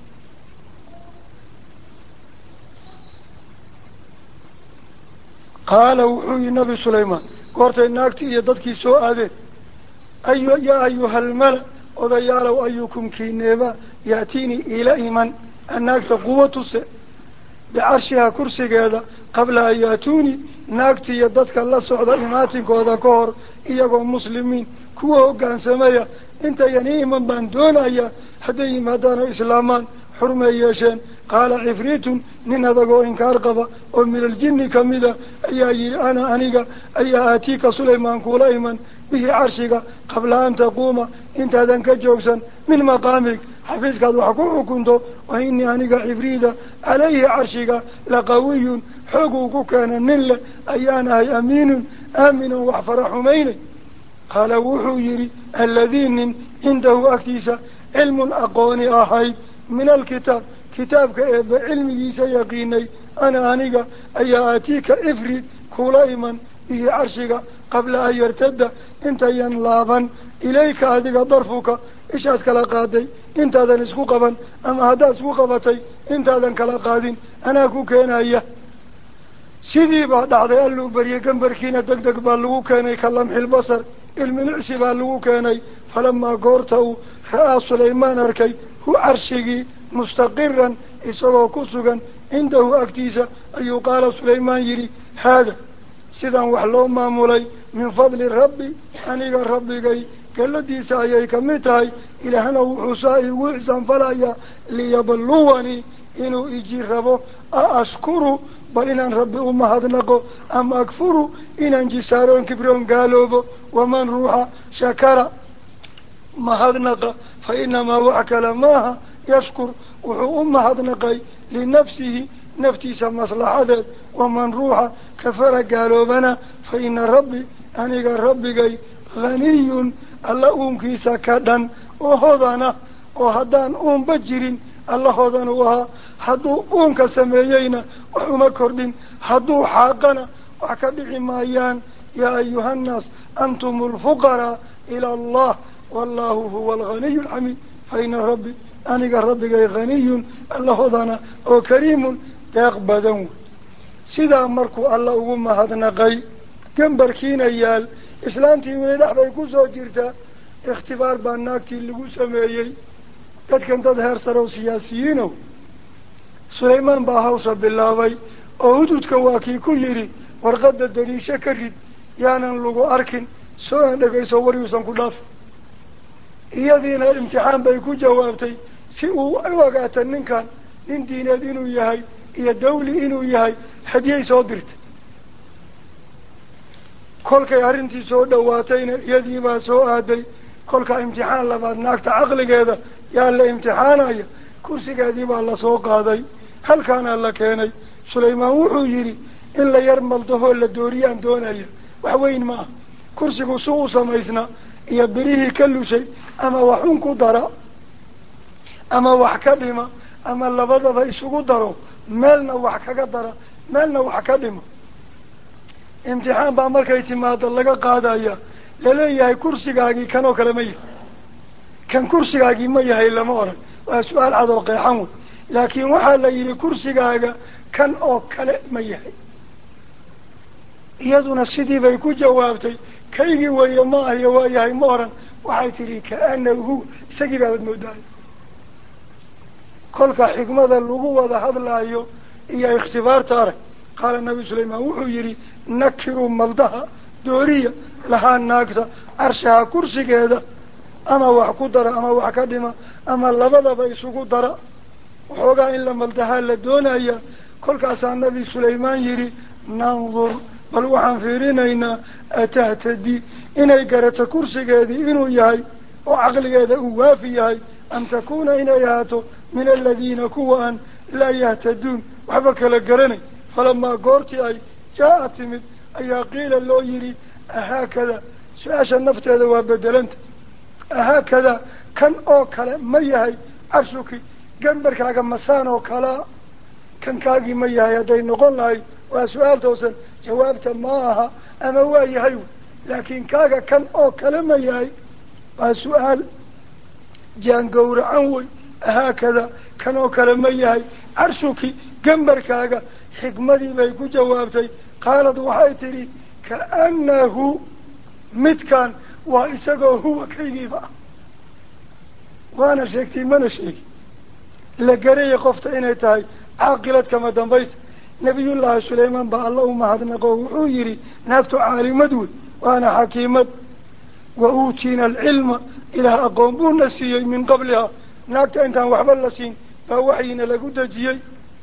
قال وحي النبي سليمان قرت الناكتي يددك سوء هذه أي يا أيها الملأ وذيالوا أيكم كينيبا يأتيني إلى إيمان الناكت قوة السئ بعرشها كرسي هذا قبل أن يأتوني ناكتي يددك الله سعود إيماتك وذا كور إياكم مسلمين كوه كان سمايا انت ينيما باندون أيا حدي مدان إسلامان حرمي ياشين قال عفريت من هذا إنكار قبا ومن الجن كمذا أيا يري أنا أنيقا أيا آتيك سليمان كولايمان به عرشك قبل أن تقوم انت هذا كجوكسا من مقامك حفظك وحكوه كنتو وإني أنيقا عفريدا عليه عرشك لقوي حقوق كان نل أيانا أمين آمن وحفر حميني قال وحو يري الذين عنده أكتيسا علم أقوني أحيد من الكتاب كتابك بعلمه سيقيني أنا أنيقا أي آتيك إفريد كولايما به عرشك قبل أن يرتد انت ينلابا إليك هذه ضرفك إشهدك لقادي انت هذا نسكو قبا أما هذا سكو قبتي انت هذا كلاقادين أنا كوكينا إياه سيدي بعد عضي قال له بريا كمبركينا دقدق باللغو كاني كلمح البصر المنعسي باللغو كاني فلما قورته رأى سليمان أركي هو عرشي مستقرا إسوه كسوغا عنده أكتيسا أي قال سليمان يري هذا سيدان وحلو مامولي من فضل ربي أنيق ربي قي كالذي سايا كمتاي إلى هنا وحسائي وحسن فلايا ليبلوني إنو إجي ربو أشكروا بل إن ربي أمهدنقو أم أكفروا إن انجسارون كبرون قالوا ومن روح شكر مهدنق فإنما وعك لماها يشكر وحو أمهدنقي لنفسه نفتيس مصلحة ومن روح كفر قالوا بنا فإن ربي أنيق ربي غني ألا أمكيس كدن وهذانا وهدان أم بجرين الله هذان وها هدو أم كسميينا وحما كردين هدو حاقنا وحكبع مايان يا أيها الناس أنتم الفقراء إلى الله والله هو الغني الحميد فإن ربي أنا ربي غني الله هذانا وكريم يقبضون سيدا مركو الله وما هذا نقي جنبركين أيال إسلامتي من الأحبة يكون جيرتا اختبار باناكتي اللي قو سميي تدكن تظهر سرو سياسيينو سليمان باهوصة بالله وي أهدود كواكي كيري ورغد الدريشة كريد يانا اللغو أركن سواء لك يصور يوسن كلاف إيادين الامتحان بيكو جوابتي سيئو أواقاتا ننكان نين دينا دينو يهي إيا دولي إنو يهي هديي صدرت كل كي أرنتي سو دواتين يدي ما سو آدي كل كي امتحان لبعض ناكت عقل هذا يا الله امتحان أي كرسي قادي بالله سوق هذا هل كان الله كيني سليمان وحجري إلا يرمل دهول الدوريان دون أي وحوين ما كرسي سوء سميسنا يبريه كل شيء أما وحن قدرة أما وحكلمة أما اللبضة بيسو قدره مالنا وحكا قدرة مالنا وحكلمة امتحان بأمرك اعتماد الله قادايا لليه كرسي قاقي كانوا كلمية كان كرسي قاقي ما يهي إلا مورا وسؤال عدو قيحمه لكن وحال يلي كرسي قاقي كان أو كلمة يهي يدنا السيدي بيكو جوابتي كيجي ويا ما هي وياهي مورا وحيتري كأنه هو سجل هذا المداي كل حكمة اللغوة هذا لا يو هي اختبار تارك قال النبي سليمان وحيري نكروا ملدها دورية لها الناقة عرشها كرسي كذا أما وحكو درا أما وحكدما أما اللبضة بيسوكو درا وحوقا إلا ملدها لدونا إياه كل كاسا النبي سليمان يري ننظر بل وحن فيرينينا أتهتدي إني قرأت كرسي كذا إنو يهي وعقل كذا ووافي يهي أم تكون إني يهاتو من الذين كوان لا يهتدون وحبك لقرني فلما قرتي أي جاءت من أي قيل الله يري أهكذا سؤاش النفط هذا وبدلنت أهكذا كان أوكلا ميهي عرشك جنبرك لك مسان أوكلا كان كاقي ميهي يدين نقول لهي وسؤال توصل جوابت ماها أما وايهي لكن كاقا كان أوكلا ميهي وسؤال جان قور عنوي أهكذا كان أوكلا ميهي عرشك جنبرك لك حكمتي بيكو جوابتي قالت وحيتري كأنه متكان وإساقه هو كيجيبا وانا شيكتي من شيك لقري قفت إنيتاي عاقلت كما دنبيس نبي الله سليمان با الله ما هدنا قوه يري نابت عالي مدود وانا حكيمت وأوتينا العلم إلى أقومون نسيي من قبلها نابت انتان وحبال لسين فوحينا لقود جيي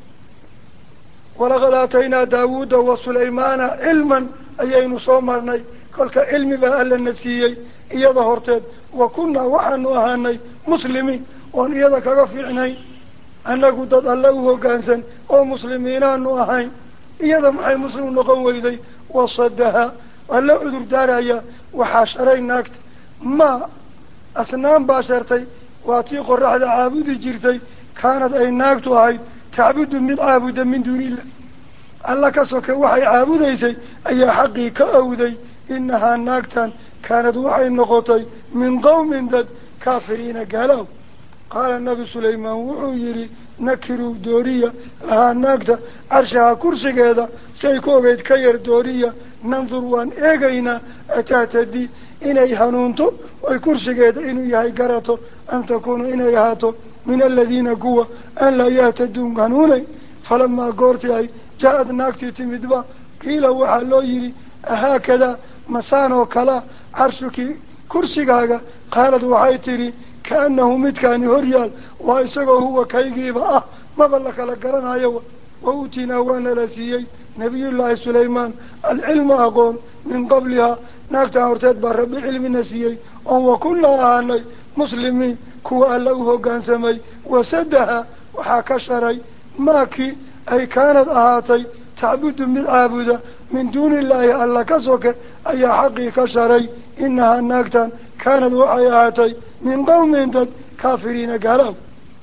ولقد آتينا داود وسليمان علما أيين صومرني كلك علم بأهل النسيي إيضا هرتد وكنا وحن وهاني مسلمين وأن إيضا كغفعني أنك دد الله كانسا ومسلمين أنوهين إيضا محي مسلم نقوم إذي وصدها وألا عذر داريا وحاشرين ناكت ما أسنان باشرتي واتيق الرحل عابد جرتي كانت أي ناكت هاي تعبد من عابد من دون الله الله كسوك وحي عابديسي أي حقي كأودي إنها ناكتان كانت وحي النقطي من قوم ذات كافرين قالوا قال النبي سليمان وحيري نكروا دورية لها ناكتا عرشها كرسي كذا سيكوغيت كير دورية ننظر وان ايغينا اتاتدي إني هنونتو وي كرسي كذا إنو يهي قراتو أم تكونوا إني هاتو من الذين قوة أن لا يهتدون قانوني فلما قرتي جاءت ناكتي تمدبا قيل وحالو يري هكذا مسانو كلا عرشك كرسي كاغا قالت وحيتري كأنه متكاني هريال وإساقه هو كيجيبا أه ما بلك لقرنا يوم وأوتينا وانا لسيي نبي الله سليمان العلم أقول من قبلها ناكتا ارتد برب علم نسيي وكلها عني مسلمين كوا ألوه قان سمي وسدها وحاك شري ماكي أي كانت أهاتي تعبد من عابدة من دون الله ألا كسوك أي حقي كشري إنها ناكتا كانت وحياتي من قوم دد كافرين قالوا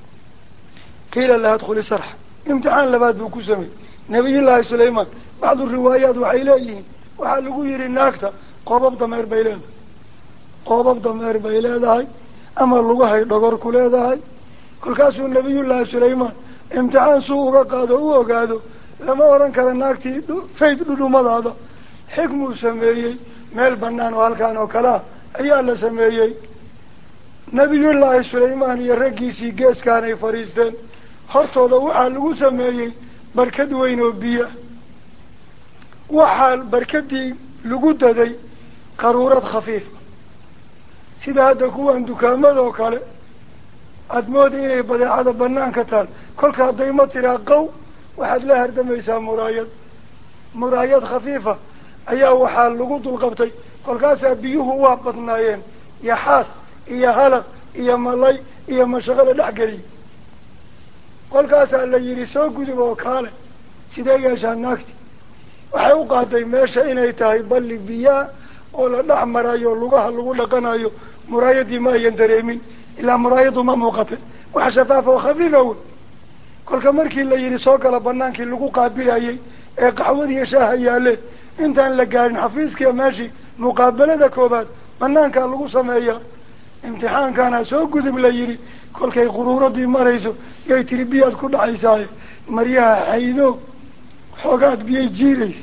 قيل لها ادخل السرح امتحان لباد بكسمي نبي الله سليمان بعض الروايات وحيليه وحلقوا يري الناكتا قوبب ضمير بيلاد قوبب ضمير بيلاد هاي أما اللغة هاي دقر كلاد هاي كل كاسو النبي الله سليمان امتحان سوء قادو وقادو لما ورن كان الناكتي فيد لدو مضادا حكمو سميي ميل بنان والكان وكلا أيها اللي سميي نبي الله سليمان يرقيسي قيس كان يفريستين hortooda waxaa lagu sameeyey barkad weyn oo biyo waxaa barkadii lagu daday qaruurad khafiif sida hadda kuwan dukaamada oo kale aad mooda inay badeecada banaanka taal kolka hadday ma tiraa qow waxaad la hardamaysaa muraayad muraayad khafiifa ayaa waxaa lagu dulqabtay kolkaasaa biyuhu waa badnaayeen iyo xaas iyo halaq iyo malay iyo mashaqada dhexgeliy kolkaasaa la yidhi soo gudub oo kaale sidee yeeshaa naagti waxay u qaaday meesha inay tahay balli biyaa oo la dhex marayo lugaha lagu dhaqanayo muraayadii ma ayan dareemin ilaa muraayadu ma muuqatay wax shafaafa oo khafiifa wey kolka markii la yidhi soo gala banaankii lagu qaabilayay ee qaxwadiiyo shaaha yaaleen intaan la gaarin xafiiskiiyo meeshii muqaabalada koobaad banaankaa lagu sameeyaa imtixaankana soo gudub la yidhi kolkay quruuradii marayso yay tiri biyaad ku dhacaysaaye maryaha xaydo xoogaad biyay jiiraysa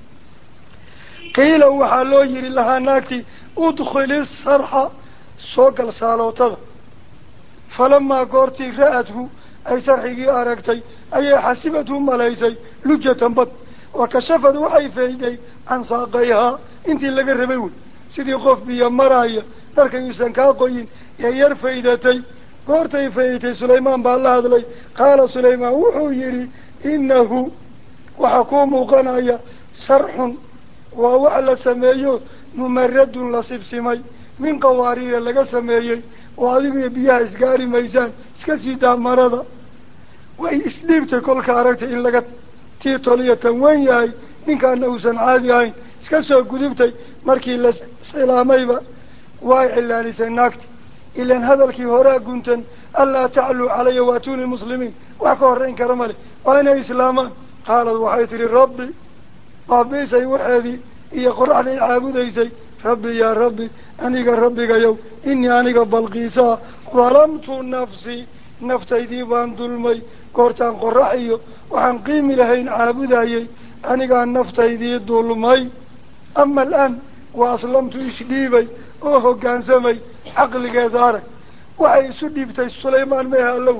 qiila waxaa loo yidhi lahaa naagtii udkhili sarxa soo gal saalootada falamaa goortii ra'adhu ay sarxigii aragtay ayay xasibadhu malaysay lujatan bad wa kashafad waxay fayday can saaqayhaa intii laga rabay wey sidii qof biyo maraaya darkayuusan kaa qoyin ee yar faydatay goortay faydatay sulaymaan baa la hadlay qaala sulaymaan wuxuu yidhi innahu waxa kuu muuqanaya sarxun waa wax la sameeyo mumaradun la sibsimay min qawaariira laga sameeyey oo adiga biyaha isgaari maysaan iska sii daa marada way isdhiibtay kolka aragtay in laga tiitoliyo tan weyn yahay ninkaana uusan caadi ahayn iska soo gudubtay markii la silaamayba way cilaalisay naagti ilaan hadalkii horaa guntan allaa tacluu calaya waatuuni muslimiin wax ka horrayn kara male waa inay islaamaan qaalad waxay tidhi rabbi baabiisay waxeedii iyo qoraxday caabudaysay rabbi yaa rabbi aniga rabbigayow inii aniga balqiisaa dalamtu nafsii naftaydii baan dulmay goortaan qorax iyo waxaan qiimi lahayn caabudayay anigaa naftaydii dulmay ama alaan waa aslamtu isdhiibay oo hoggaansamay caqligeeda arag waxay isu dhiibtay sulaymaan meeha allow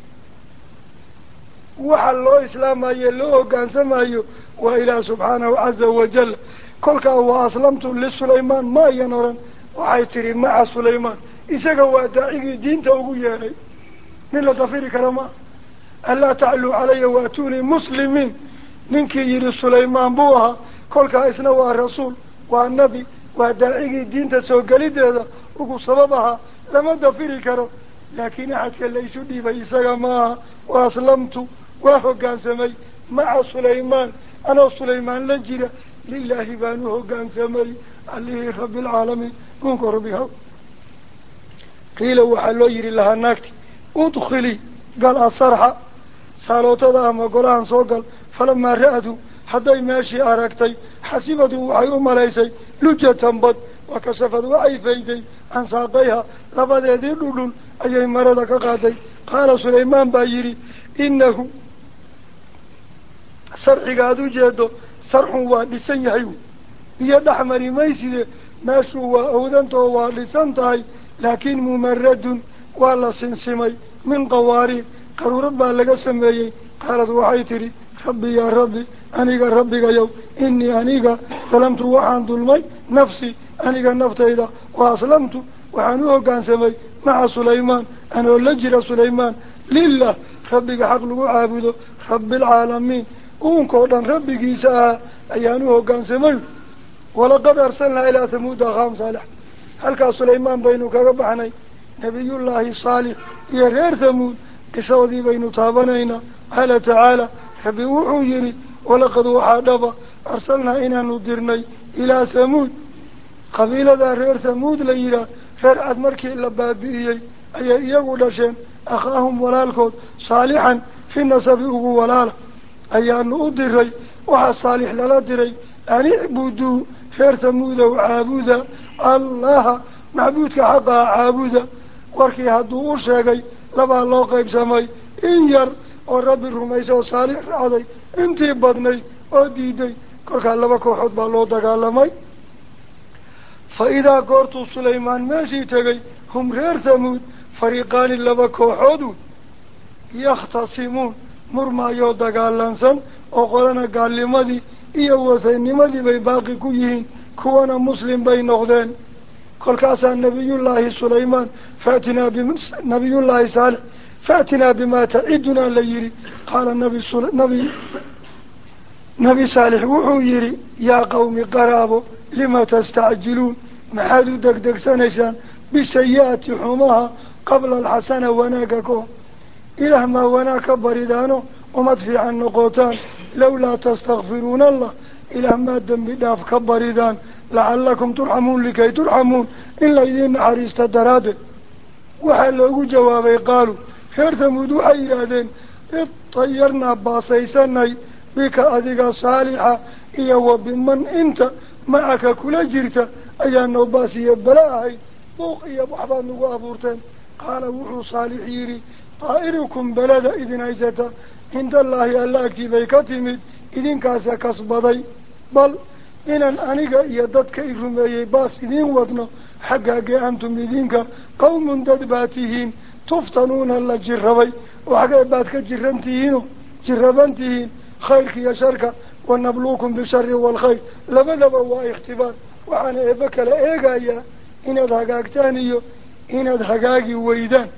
waxa loo islaamayo loo hoggaansamayo waa ilaah subxaanahu caza wajal kolkaa waa aslamtu lisulaymaan ma ayan oran waxay tidhi maca sulaymaan isaga waa daacigii diinta ugu yeedhay nin la dafiri kara maa allaa tacluu calaya waatuunii muslimiin ninkii yidhi sulaymaan buu ahaa kolkaa isna waa rasuul waa nabi waa daacigii diinta soo gelideeda ugu sabab ahaa lama dafiri karo laakiin axadka la isu dhiibay isaga maaha wa aslamtu waa hoggaansamay maca sulaymaan anoo sulaymaan la jira lilaahi baan u hoggaansamay allihii rabbialcaalamiin unka rabbihaw qiila waxaa loo yidhi lahaa naagti udkhili gal asarxa saalootada ama golahan soo gal falamaa ra'adhu hadday meeshii aragtay xasibadu waxay u malaysay lujatan bad wa kashafad waxay fayday can saaqayha labadeedii dhudhun ayay marada ka qaaday qaala sulaymaan baa yidhi innahu sarxiga aada u jeedo sarxun waa dhisan yahay biyo dhex mari mayside meeshuu waa awdantoo waa dhisan tahay laakiin mumaradun waa la sinsimay min qawaariid qaruurad baa laga sameeyey qaalad waxay tidhi rabbi yaa rabbi aniga rabbigayow inii aniga dalamtu waxaan dulmay nafsi aniga naftayda wa aslamtu waxaan u hoggaansamay maca sulaymaan anoo la jira sulaymaan lilah rabbiga xaq lagu caabudo rabbialcaalamiin uunkao dhan rabbigiisa ahaa ayaan u hoggaansamay walaqad arsalnaa ilaa hamuuda akhaahum saalix halkaas sulaymaan baynu kaga baxnay nebiyullaahi saalix iyo reer hamuud qisadoodii baynu taabanaynaa qaala tacaala rabbi wuxuu yidhi walaqad waxaa dhaba arsalnaa inaanu dirnay ilaa hamuud qabiiladaa reer hamuud la yidhaah reer cad markii la baabi'iyey ayay iyagu dhasheen akhaahum walaalkood saalixan fi nasabi ugu walaala ayaanu u diray waxaa saalix lala diray an icbuduu reer tamuudow caabuda allaha macbuudka xaqaa caabuda warkii hadduu u sheegay labaa loo qaybsamay in yar oo rabbi rumaysa oo saalix raacday intii badnayd oo diiday kolkaa laba kooxood baa loo dagaalamay fa idaa goortuu sulaymaan meeshii tegay hum reer tamuud fariiqaani laba kooxoodu yakhtasimuun murmaayoo dagaalansan oo qolana gaalnimadii iyo wasaynimadii bay baaqi ku yihiin kuwana muslim bay noqdeen kolkaasaa nabiyullaahi sulaymaan faatinaa binabiyullaahi saalix faatinaa bimaa tacidunaa la yidhi qaala nabi nabi nabi saalix wuxuu yidhi yaa qawmi qaraabo lima tastacjiluun maxaad u degdegsanaysaan bisayi-ati xumaha qabla alxasana wanaagga ka hor ilaah maa wanaag ka baridaano umad fiican noqotaan lawlaa tastakfiruuna allah ilaah maa dembi dhaaf ka baridaan lacallakum turxamuun likay turxamuun in laydiin naxariista daraaddeed waxaa loogu jawaabay qaaluu reer tamuud waxay yidhaahdeen idtayarnaa baasaysanay bika adiga saalixa iyo wa biman inta macaka kula jirta ayaa noo baasiyo bala ahayd buuq iyo waxbaad nagu abuurteen qaala wuxuu saalix yidhi daa'irukum belada idin haysata cindallaahi alla agtii bay ka timid idinkaasa kasbaday bal inaan aniga iyo dadka i rumeeyey baas idiin wadno xaggaagee antum idinka qawmun dad baa tihiin tuftanuuna la jirrabay oo xaggee baad ka jiran tihiino jirraban tihiin khayrka iyo sharka wanabluukum bishari waalkhayr labadaba waa ikhtibaar waxaana eebbe kala eegayaa inaad hagaagtaan iyo inaad hagaagi weydaan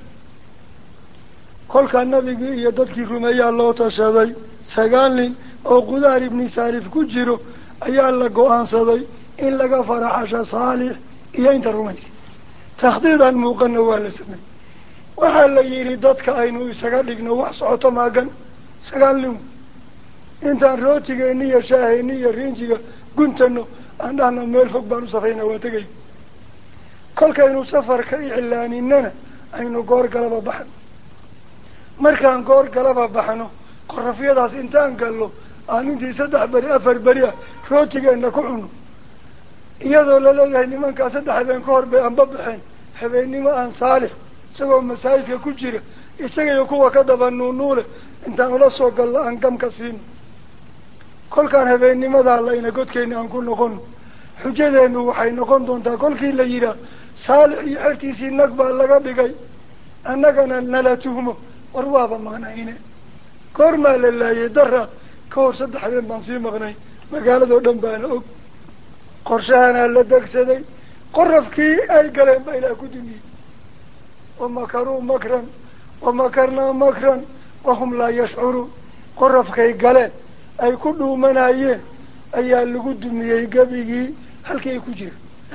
kolkaa nabigii iyo dadkii rumeeyaa loo tashaday sagaal nin oo qudaar ibni saalif ku jiro ayaa la go-aansaday in laga faraxasho saalix iyo inta rumaysa takhdiidan muuqana waa la sameeyey waxaa la yidhi dadka aynu isaga dhigno wax socoto maagan sagaal nin intaan rootigeeni iyo shaahayni iyo riinjiga guntano aan dhahno meel fog baan u safrayna waa tegay kolkaynu safarka iclaaninana aynu goor galaba baxno markaan goor galaba baxno qorafyadaas intaan gallo aan intii saddex beri afar beri ah rootigeenna ku cuno iyadoo laleeyahay nimankaa saddex habeen ka hor bay anba baxeen habeennimo aan saalix isagoo masaajidka ku jira isagaiyo kuwa ka daba nuunuule intaan ula soo gallo aan gam ka siino kolkaan habeennimadaa layna godkeenna aan ku noqono xujadeennu waxay noqon doontaa kolkii la yidhaah saalix iyo xertiisii nag baa laga dhigay annagana nala tuhmo war waaba maqnayne goormaa la laayay daraad ka hor saddex habeen baan sii maqnay magaaladoo dhan baana og qorshahanaa la degsaday qorafkii ay galeen baa ilaah ku dumiyey wamakaruu makran wamakarnaa makran wahum laa yashcuruun qorafkay galeen ay ku dhuumanayeen ayaa lagu dumiyey gebigii halkii ay ku jira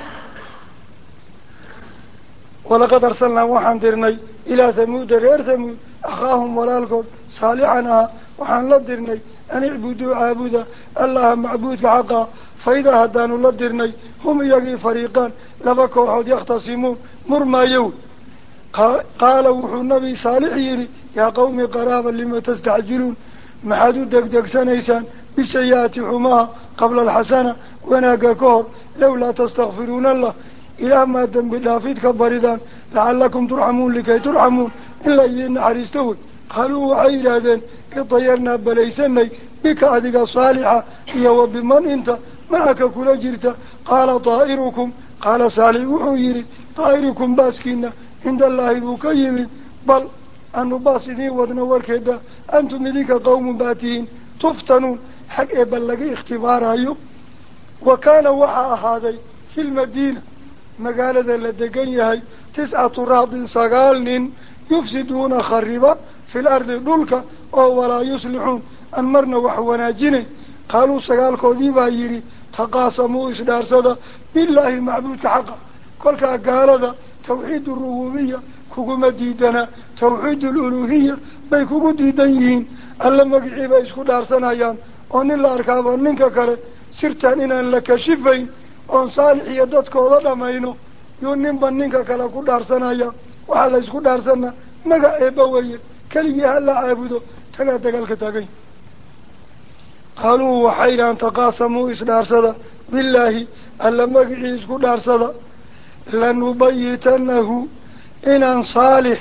walaqad arsalnaa waxaan dirnay ilaa hamuuda reer hamuud akhaahum walaalkood saalixan ahaa waxaan la dirnay an icbuduu caabuda allaha macbuudka xaqaa faidaa haddaanu la dirnay hum iyagii fariiqaan laba kooxood yakhtasimuun murmaayow qaala wuxuu nabi saalix yidhi yaa qawmi qaraaba lima tastacjiluun maxaad u degdegsanaysaan bisayi-ati xumaha qabla alxasana wanaagga ka hor lawlaa tastakfiruuna allah ilaah maa dembi dhaafid ka baridaan lacallakum turxamuun likay turxamuun in la idiin naxariisto wey qaaluu waxay yidhaahdeen idayarnaa balaysanay bika adiga saalixa iyo wa biman inta macaka kula jirta qaala daa'irukum qaala saalix wuxuu yidhi daa'irukum baaskiina cinda allaahi buu ka yimid bal anu baas idiin wadno warkeeda antum idinka qawmun baa tihiin tuftanuun xag eebba laga ikhtibaarayo wa kaana waxaa ahaaday fi lmadiina magaalada la degan yahay tiscatu raadin sagaal nin yufsiduuna khariba fi lardi dhulka oo walaa yuslixuun aan marna wax wanaajinay qaaluu sagaalkoodii baa yidhi taqaasamuu isdhaarsada bilaahi macbuudka xaqa kolkaa gaalada tawxiid urububiya kuguma diidanaa tawxiid aluluhiya bay kugu diidan yihiin alla magicii bay isku dhaarsanayaan oo nin la arkaaba ninka kale sirtaan inaan la kashifayn oon saalix iyo dadkooda dhamayno يونين بنينك كلا كدار سنة يا وحلا يسكدار سنة مجا إبوي كلي هلا عبده تلا تقال كتاجين قالوا وحيلا تقاسموا إسدار صدا بالله ألا مجي يسكدار صدا لنبيتنه إن صالح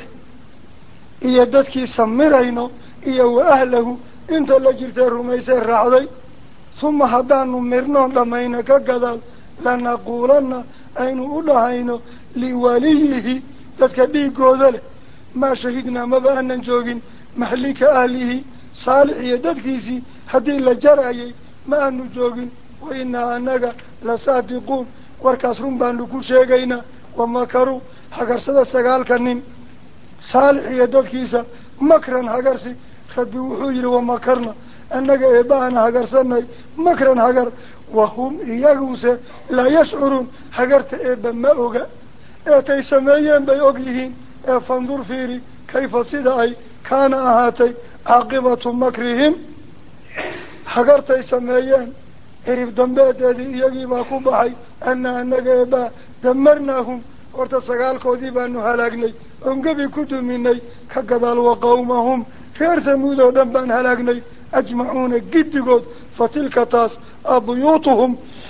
يدتك سمرينه إيا وأهله إنت اللي جرت الرميسير رعضي ثم هدان مرنون لمينا كقدال لنقولن أين أدهين لوليه تتكبيك وذله ما شهدنا مبأنا جوغين محلك أهله صالح يدتكيسي هدي اللي جرعي ما أنه جوغين وإنا أنك لصادقون warkaasrun baanu ku sheegaynaa wamakaruu hagarsada sagaalka nin saalix iyo dadkiisa makran hagarsi rabbi wuxuu yidhi wamakarna annaga eebbaana hagarsanay makran hagar wahum iyaguse laa yashcuruun hagarta eebba ma oga eetay sameeyeen bay og yihiin ee fandur fiiri kayfa sida ay kaana ahaatay caaqibatu makrihim hagartay sameeyeen إريب دمبات هذه يجي باكو بحي أن أنك با دمرناهم ورتسقال كودي بأنه هلاقني أنقبي كتو مني كقدال وقومهم خير ثمود ودنبان هلاقني أجمعون قد قد فتلك تاس أبيوتهم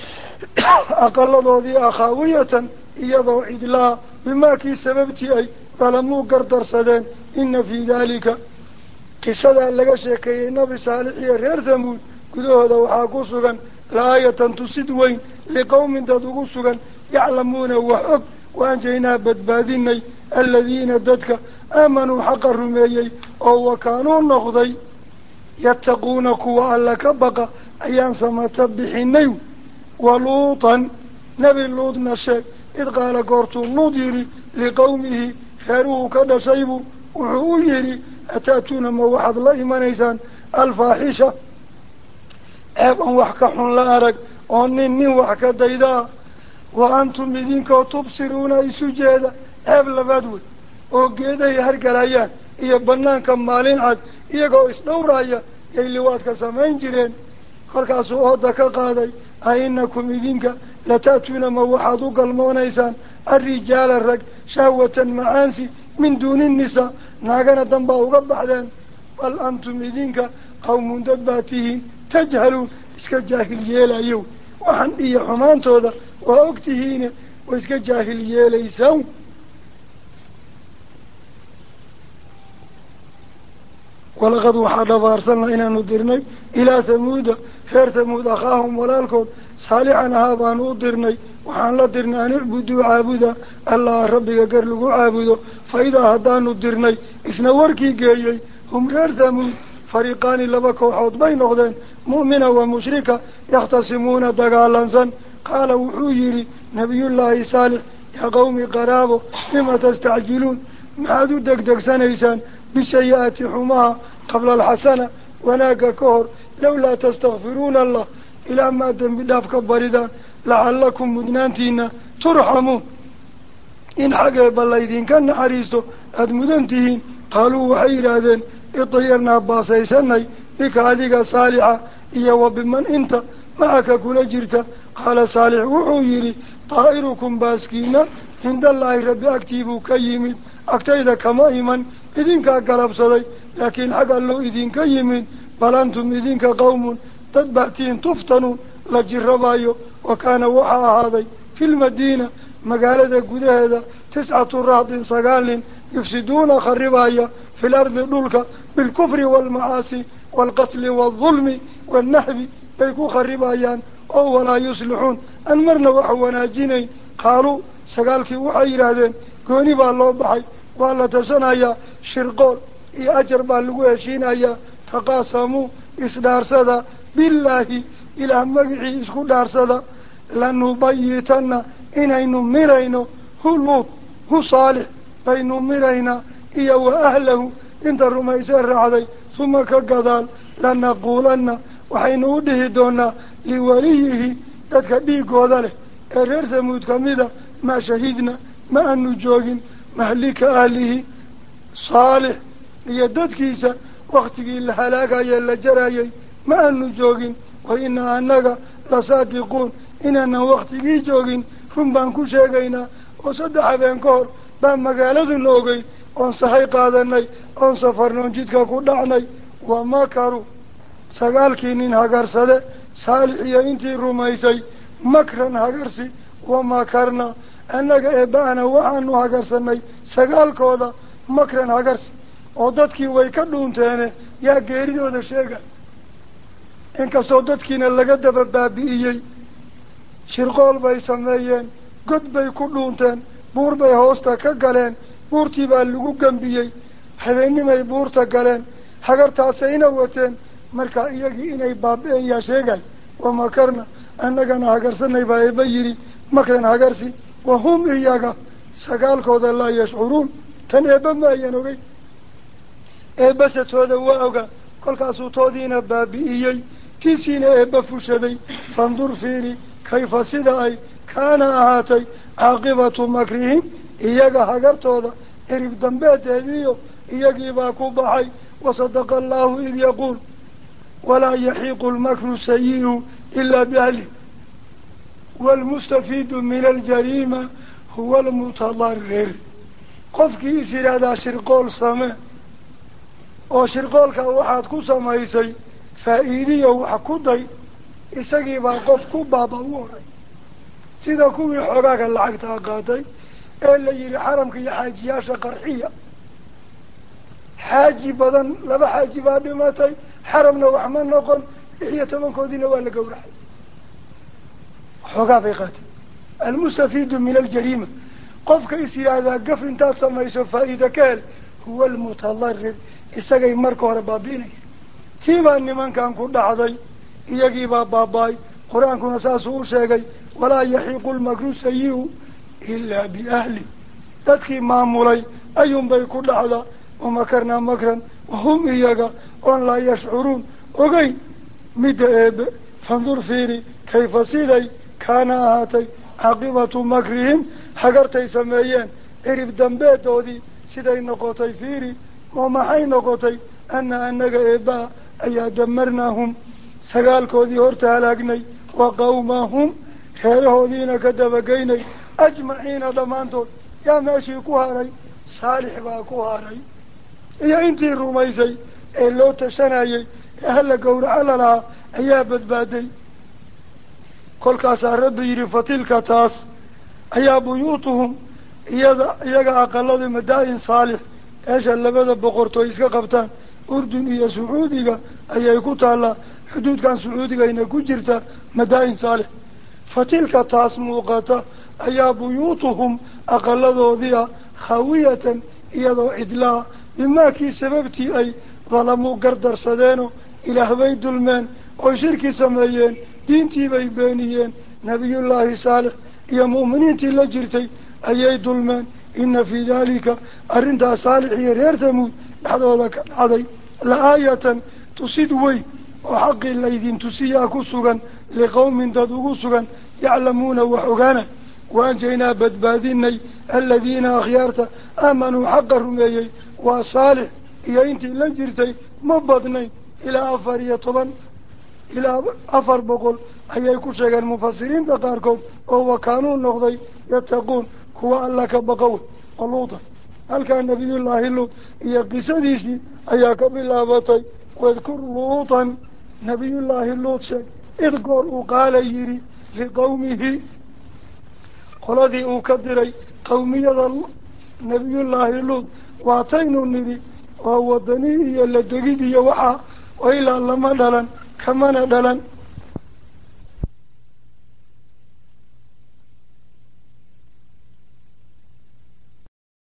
أقل ذي أخاوية يضع إدلاء بما كي سببتي أي ظلموا قردر سدين إن في ذلك قصدا لغا شيكي نبي صالحي غير ثمود كدو هذا وحاكو سغن لآية تسد وين لقوم تدقو سغن يعلمون وحق وأنجينا بدباديني الذين ددك آمنوا حق الرميي أو كانوا نغضي يتقونك وألك بقى أيان سمتبحيني ولوطا نبي اللوط نشيك إذ قال قرطو اللوطيري لقومه خيروه كذا شيبو وحويري أتاتون موحد الله إيمانيسان الفاحشة أبا وحكحون لأرق ونني وحكا ديدا وأنتم بذينك تبصرون إسجادا أبلا بدوي وقيدا يهرق الأيان إيا بنان كمالين عد إيا قو إسنورايا يلي واتك سمين جرين خلقاسو أودك قادي أئنكم بذينك لتأتون موحدوك المونيسان الرجال الرق شهوة معانسي من دون النساء ناقنا دنباو قبحدان بل أنتم بذينك قوم ددباتهين تجهلون اسك جاهل يلا يو وحن إيا حمان تودا وأكتهين واسك جاهل يلا يسو ولقد وحد فارسلنا إنا ندرني إلى ثمود خير ثمود أخاهم ولالكم صالحا هذا ندرني وحن لدرنا أن اعبدوا عابدا الله ربك قرلقوا عابدا فإذا هدا ندرني إثنوركي قايي هم غير ثمود فريقان لبكوا حوض بين نغدين مؤمنة ومشركة يختصمون دقالنسا قال وحويري نبي الله صالح يا قوم قرابه لما تستعجلون معدو دك دك سنيسان بسيئات حماها قبل الحسنة وناك كهر لولا تستغفرون الله إلى ما دم بدافك بردان لعلكم مدنانتين ترحمون إن حقب الله إذن كان حريستو أدمدنتهين قالوا وحير هذين اطيرنا باسيسني بك هذه صالحة إيا وبمن انت معك كل جرت قال صالح وحويري طائركم باسكين عند الله ربي أكتبوا كيمد أكتيد كما إيمان إذنك قرب صدي لكن حق الله إذنك يمد بل أنتم إذنك قوم تتبعتين تفتنون لجربايو وكان وحا هذا في المدينة مقالة قد هذا تسعة راض صقال يفسدون خربايا في الأرض دولك بالكفر والمعاصي والقتل والظلم والنحب بيكو خربايان أو ولا يصلحون أنمرنا وحوانا جيني قالوا سقالك وحير هذين كوني بالله بحي والله تسنايا شرقول إي أجر بالوهشين أيا تقاسموا إصدار صدا بالله إلى مقعي إسكو دار صدا لنبيتنا إنينو مرينو هو لوط هو صالح بينو مرينا إيا وأهله انت الرميسير رعدي ثم كقدال لنقولن وحين وده دونا لوليه تتكبيك وذله الرئيس ثمود كميدا ما شهدنا ما أنه جوغين محلك أهله صالح ليدد كيسا وقتك الحلاقة يلا جرايي ما أنه جوغين وإنا أنك لصادقون إننا وقتك جوغين هم بانكو شاقينا وصدح بين كور بان مقالة النوغي اون صحي قادناي اون سفرنون جدك كودعني وما كارو سقال كينين هقر سده صالحية انتي الرميسي مكرا هقرسي وما كرنا أنك إبانا وحانو هقر سناي سقال كودا مكرا هقرسي ودادكي ويكدون تاني يا قيري ودا شيئا إنك صدادكينا لقد ببابيي شرقال باي سميين قد باي كدون تان بور باي هوستا كقالين بورتي باللقو قنبيي حبيني ماي بورتا قالين هقر تاسينا وتين marka iyagii inay baabeen yaa sheegay wama karna annagana hagarsanay baa eebayiri makran hagarsi wahum iyaga sagaalkooda laa yashcuruun tan eebba ma ayan ogey eebbasatooda waa oga kolkaasuu toodiina baabi'iyey tiisiina eebba fushaday fandur fiiri kayfa sida ay kaana ahaatay caaqibatu makrihim iyaga hagartooda cirib dambeedeediiyo iyagiibaa ku baxay wasadaqa allaahu id yaquul ولا يحيق المكر السيء إلا بأهله والمستفيد من الجريمة هو المتضرر قفك يسير هذا شرقول سماء وشرقولك واحد كسما يسي فإيدي وحكودي يساقي قفك بابا وري سيدا كوي حراك اللعق تاقاتي إلا يري حرمك يا حاجياشا قرحية حاجي بدن لبا حاجي بابي ماتي حرمنا وحمان نقول هي تمن كودينا ولا قورح حقا بيقاتي المستفيد من الجريمة قف يصير هذا قف انت سميسو فائدة كال هو المتضرر اساقي مركو ربابيني تيبا اني من كان كود عضي يجي باباي قرآن كنا ساسو شاقي ولا يحيق المكر السيء إلا بأهلي تدخي مامولي أيهم بيكود عضا ومكرنا مكرا وهم إياقا أن لا يشعرون وقي مدئب فانظر فيني كيف سيدي كان آهاتي عقبة مكرهم حقرتي سمايين عرب دنبات دودي سيدي نقوتي فيري ومحي نقوتي أن أنك إباء أي دمرناهم سقال كودي هورتها لقني وقومهم خيره دين كدبقيني أجمعين ضمانتو يا ماشي كوهاري صالح باكوهاري يا انتي الرميسي اللو تشنايي اهلا قول على لها ايا بدبادي كل كاسا ربي يري فتلك تاس ايا بيوتهم ايا اقلاد مدائن صالح ايش اللي بدا بقرطو يسكا قبطان اردن ايا سعودية ايا يكوتا الله حدود كان سعودية اينا كجرتا مدائن صالح فتلك تاس موقتا ايا بيوتهم اقلاد ذيها خاوية ايا ذو عدلا بما كي سببتي أي ظلموا قردر صدانو إلى هبيد المان وشركي سمايين دينتي بيبانيين نبي الله صالح يا مؤمنين تلجرتي أي دلمان إن في ذلك أرنتها صالح يرير ثمود لحظة ذاك الحظي لآية تصيد وي وحق الذين تسياكو سغن لقوم تدوغو سغن يعلمون وحقانا وأنجينا بدباديني الذين أخيارتا آمنوا حق الرميي وصالح يا انتي لنجرتي مبضني إلى أفر يطبن إلى أفر بقول أي كشجع المفسرين تقاركم وهو قانون نقضي يتقون هو الله كبقول قلوطا هل كان نبي الله اللوط يقصديشي أي كبلا بطي واذكر لوطا نبي الله اللوط شك اذكر وقال يري لقومه قلدي أكدري قومية نبي الله اللوط واتينو نري وهو دنيه اللي دقيدي وحا وإلا لما دلن كمان دلن